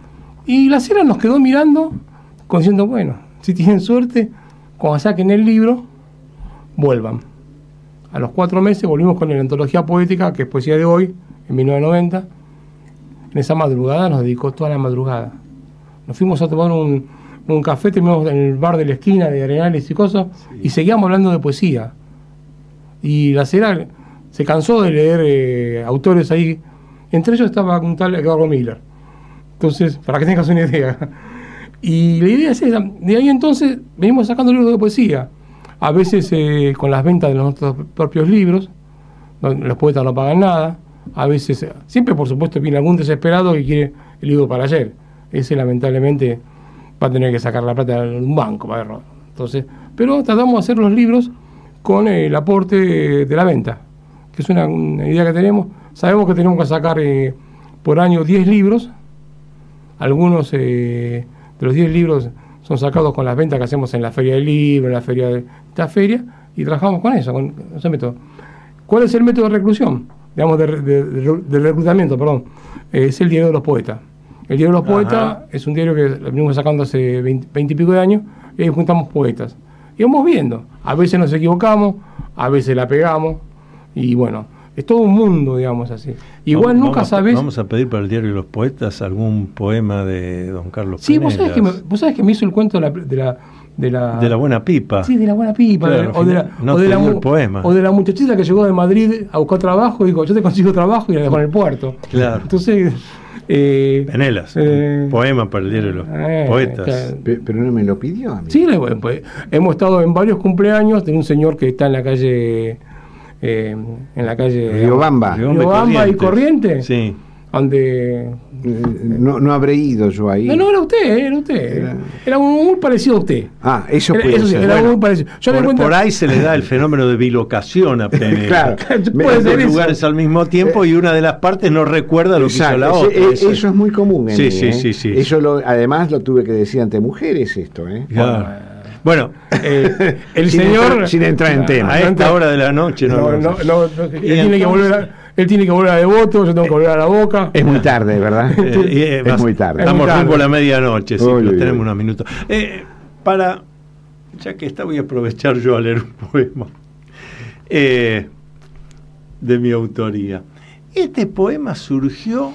Speaker 3: Y la Sera nos quedó mirando, diciendo, bueno, si tienen suerte, cuando saquen el libro, vuelvan. A los 4 meses volvimos con la antología poética, que es Poesía de Hoy, en 1990. En esa madrugada nos dedicó toda la madrugada. Nos fuimos a tomar un café, terminamos en el bar de la esquina de Arenales y cosas, y seguíamos hablando de poesía. Y la Sera se cansó de leer autores ahí. Entre ellos estaba un tal Eduardo Miller. Entonces, para que tengas una idea. Y la idea es esa. De ahí entonces venimos sacando libros de poesía. A veces con las ventas de nuestros propios libros. Los poetas no pagan nada. A veces, siempre por supuesto viene algún desesperado que quiere el libro para ayer. Ese lamentablemente va a tener que sacar la plata de un banco para verlo. Entonces, pero tratamos de hacer los libros con el aporte de la venta, que es una idea que tenemos. Sabemos que tenemos que sacar por año 10 libros. Algunos de los 10 libros son sacados con las ventas que hacemos en la Feria del Libro, en la feria de esta feria, y trabajamos con eso, con ese método. ¿Cuál es el método de reclusión? Digamos, de reclutamiento, perdón. Es el diario de los poetas. El diario de los poetas es un diario que lo venimos sacando hace 20 y pico de años, y ahí juntamos poetas. Y vamos viendo. A veces nos equivocamos, a veces la pegamos, y bueno, es todo un mundo, digamos así. Igual nunca sabes.
Speaker 2: Vamos a pedir para el diario de los poetas algún poema de don Carlos
Speaker 3: Sí,
Speaker 2: Penelas.
Speaker 3: vos sabés que me hizo el cuento de la
Speaker 2: buena pipa.
Speaker 3: Sí, de la buena pipa.
Speaker 2: Claro, el poema.
Speaker 3: O de la muchachita que llegó de Madrid a buscar trabajo y dijo, yo te consigo trabajo, y la dejó en el puerto.
Speaker 2: Claro.
Speaker 3: Entonces...
Speaker 2: Penelas, un poema para el diario de los poetas.
Speaker 3: Claro.
Speaker 4: Pero no me lo pidió a mí.
Speaker 3: Sí, pues, hemos estado en varios cumpleaños de un señor que está en la calle...
Speaker 4: Riobamba
Speaker 3: y Corriente.
Speaker 2: Sí.
Speaker 3: Donde...
Speaker 4: No habré ido yo ahí.
Speaker 3: No, era usted. Era muy parecido a usted.
Speaker 4: Eso puede
Speaker 3: eso sí,
Speaker 4: ser.
Speaker 3: era muy parecido.
Speaker 2: Por ahí se le da el fenómeno de bilocación a Penelas.
Speaker 4: Claro.
Speaker 3: Puede ser
Speaker 2: dos lugares al mismo tiempo y una de las partes no recuerda lo que hizo la otra.
Speaker 4: Eso es muy común en mí.
Speaker 2: Sí.
Speaker 4: Eso además lo tuve que decir ante mujeres esto.
Speaker 2: Claro. Bueno,
Speaker 3: el señor...
Speaker 4: Sin entrar en tema.
Speaker 2: A esta hora de la noche
Speaker 3: él tiene que volver a Devoto, yo tengo que volver a La Boca.
Speaker 4: Es muy tarde, ¿verdad? Es muy tarde.
Speaker 2: Estamos rumbo a la medianoche, sí,
Speaker 4: Uy,
Speaker 2: tenemos unos minutos. Ya que está, voy a aprovechar yo a leer un poema de mi autoría. Este poema surgió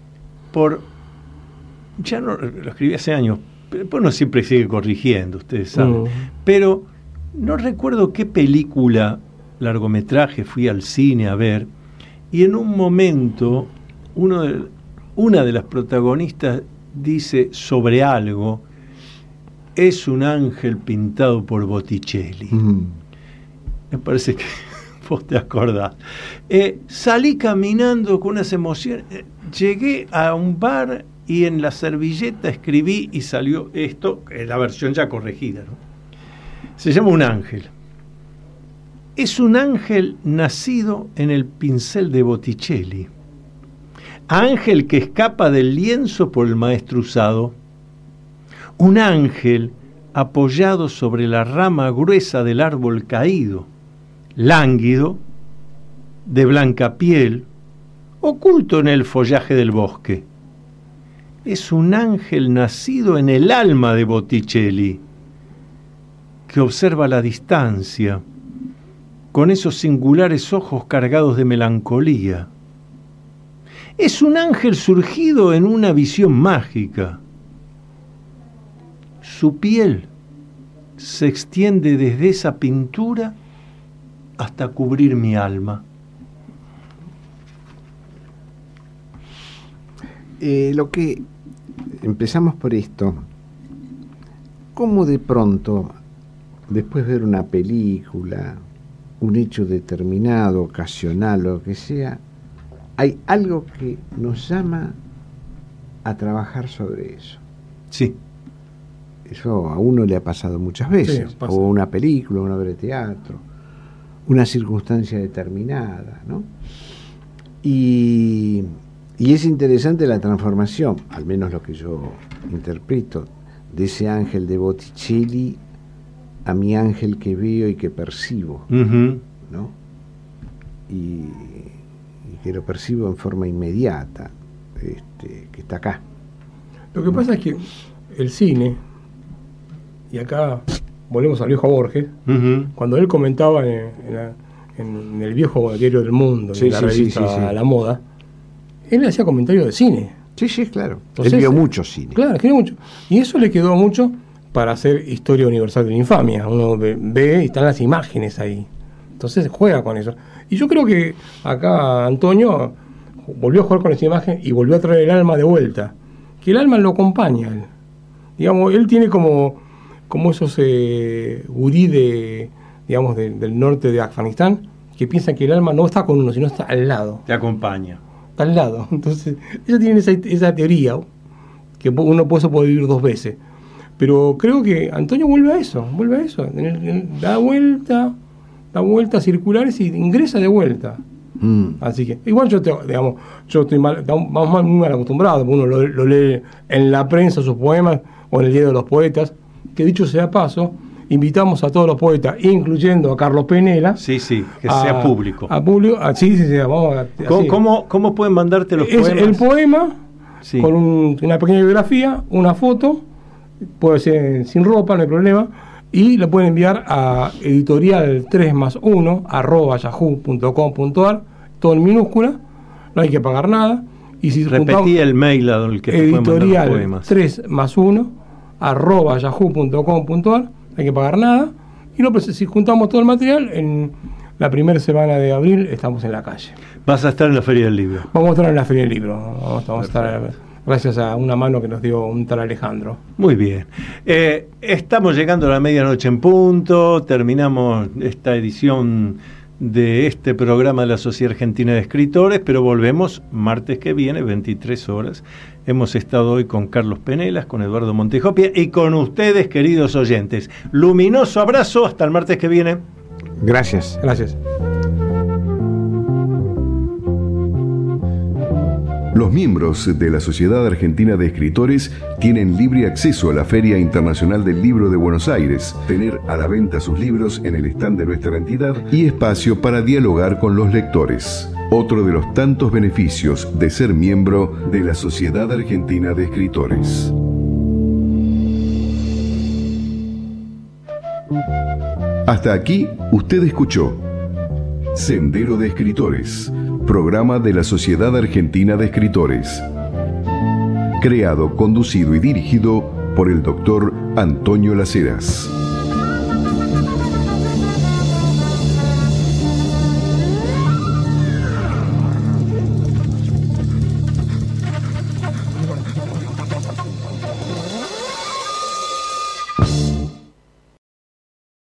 Speaker 2: ya no lo escribí hace años, pero uno siempre sigue corrigiendo, ustedes saben. Pero no recuerdo qué película, largometraje, fui al cine a ver, y en un momento una de las protagonistas dice sobre algo, es un ángel pintado por Botticelli. Me parece que vos te acordás. Salí caminando con unas emociones, llegué a un bar y en la servilleta escribí y salió esto, la versión ya corregida, ¿no? Se llama Un ángel. Es un ángel nacido en el pincel de Botticelli. Ángel que escapa del lienzo por el maestro usado. Un ángel apoyado sobre la rama gruesa del árbol caído, lánguido, de blanca piel, oculto en el follaje del bosque. Es un ángel nacido en el alma de Botticelli, que observa la distancia, con esos singulares ojos cargados de melancolía. Es un ángel surgido en una visión mágica. Su piel se extiende desde esa pintura hasta cubrir mi alma.
Speaker 4: Lo que empezamos por esto, ¿cómo de pronto, después de ver una película, un hecho determinado, ocasional, lo que sea, hay algo que nos llama a trabajar sobre eso?
Speaker 2: Sí.
Speaker 4: Eso a uno le ha pasado muchas veces, o una película, una obra de teatro, una circunstancia determinada, ¿no? Y es interesante la transformación, al menos lo que yo interpreto, de ese ángel de Botticelli a mi ángel que veo y que percibo, ¿no? Y que lo percibo en forma inmediata, que está acá.
Speaker 3: Lo que pasa es que el cine, y acá volvemos al viejo Borges, cuando él comentaba en el viejo diario del Mundo, en la revista La Moda, él hacía comentarios de cine.
Speaker 4: Sí, claro.
Speaker 3: Entonces,
Speaker 4: él vio mucho cine.
Speaker 3: Claro, escribió mucho. Y eso le quedó mucho para hacer Historia Universal de la Infamia. Uno ve y están las imágenes ahí. Entonces juega con eso. Y yo creo que acá Antonio volvió a jugar con esa imagen y volvió a traer el alma de vuelta. Que el alma lo acompaña. Digamos, él tiene como esos gurí del norte de Afganistán, que piensan que el alma no está con uno, sino está al lado.
Speaker 2: Te acompaña.
Speaker 3: Está al lado. Entonces, ellos tienen esa teoría, que uno puede vivir dos veces. Pero creo que Antonio vuelve a eso. Da vueltas circulares y ingresa de vuelta. Así que, igual yo estoy muy mal acostumbrado, uno lo lee en la prensa, sus poemas, o en el Día de los Poetas, que dicho sea paso, invitamos a todos los poetas, incluyendo a Carlos Penela.
Speaker 2: Sí, que sea público.
Speaker 3: Vamos a...
Speaker 2: ¿Cómo pueden mandarte los poemas?
Speaker 3: El poema, con una pequeña biografía, una foto, puede ser sin ropa, no hay problema, y lo pueden enviar a editorial3+1 @yahoo.com.ar, todo en minúscula, no hay que pagar nada. Y si
Speaker 2: repetí el mail al que te pueden mandar los poemas.
Speaker 3: Editorial3+1 @yahoo.com.ar, no hay que pagar nada. Y si juntamos todo el material, en la primera semana de abril estamos en la calle.
Speaker 2: ¿Vas a estar en la Feria del Libro?
Speaker 3: Vamos a estar en la Feria del Libro. Vamos a estar, gracias a una mano que nos dio un tal Alejandro.
Speaker 2: Muy bien. Estamos llegando a la medianoche en punto. Terminamos esta edición de este programa de la Sociedad Argentina de Escritores, pero volvemos martes que viene, 23 horas. Hemos estado hoy con Carlos Penelas, con Eduardo Montejopia y con ustedes, queridos oyentes. Luminoso abrazo, hasta el martes que viene.
Speaker 4: Gracias.
Speaker 1: Los miembros de la Sociedad Argentina de Escritores tienen libre acceso a la Feria Internacional del Libro de Buenos Aires, tener a la venta sus libros en el stand de nuestra entidad y espacio para dialogar con los lectores. Otro de los tantos beneficios de ser miembro de la Sociedad Argentina de Escritores. Hasta aquí usted escuchó Sendero de Escritores, programa de la Sociedad Argentina de Escritores. Creado, conducido y dirigido por el doctor Antonio Las Heras.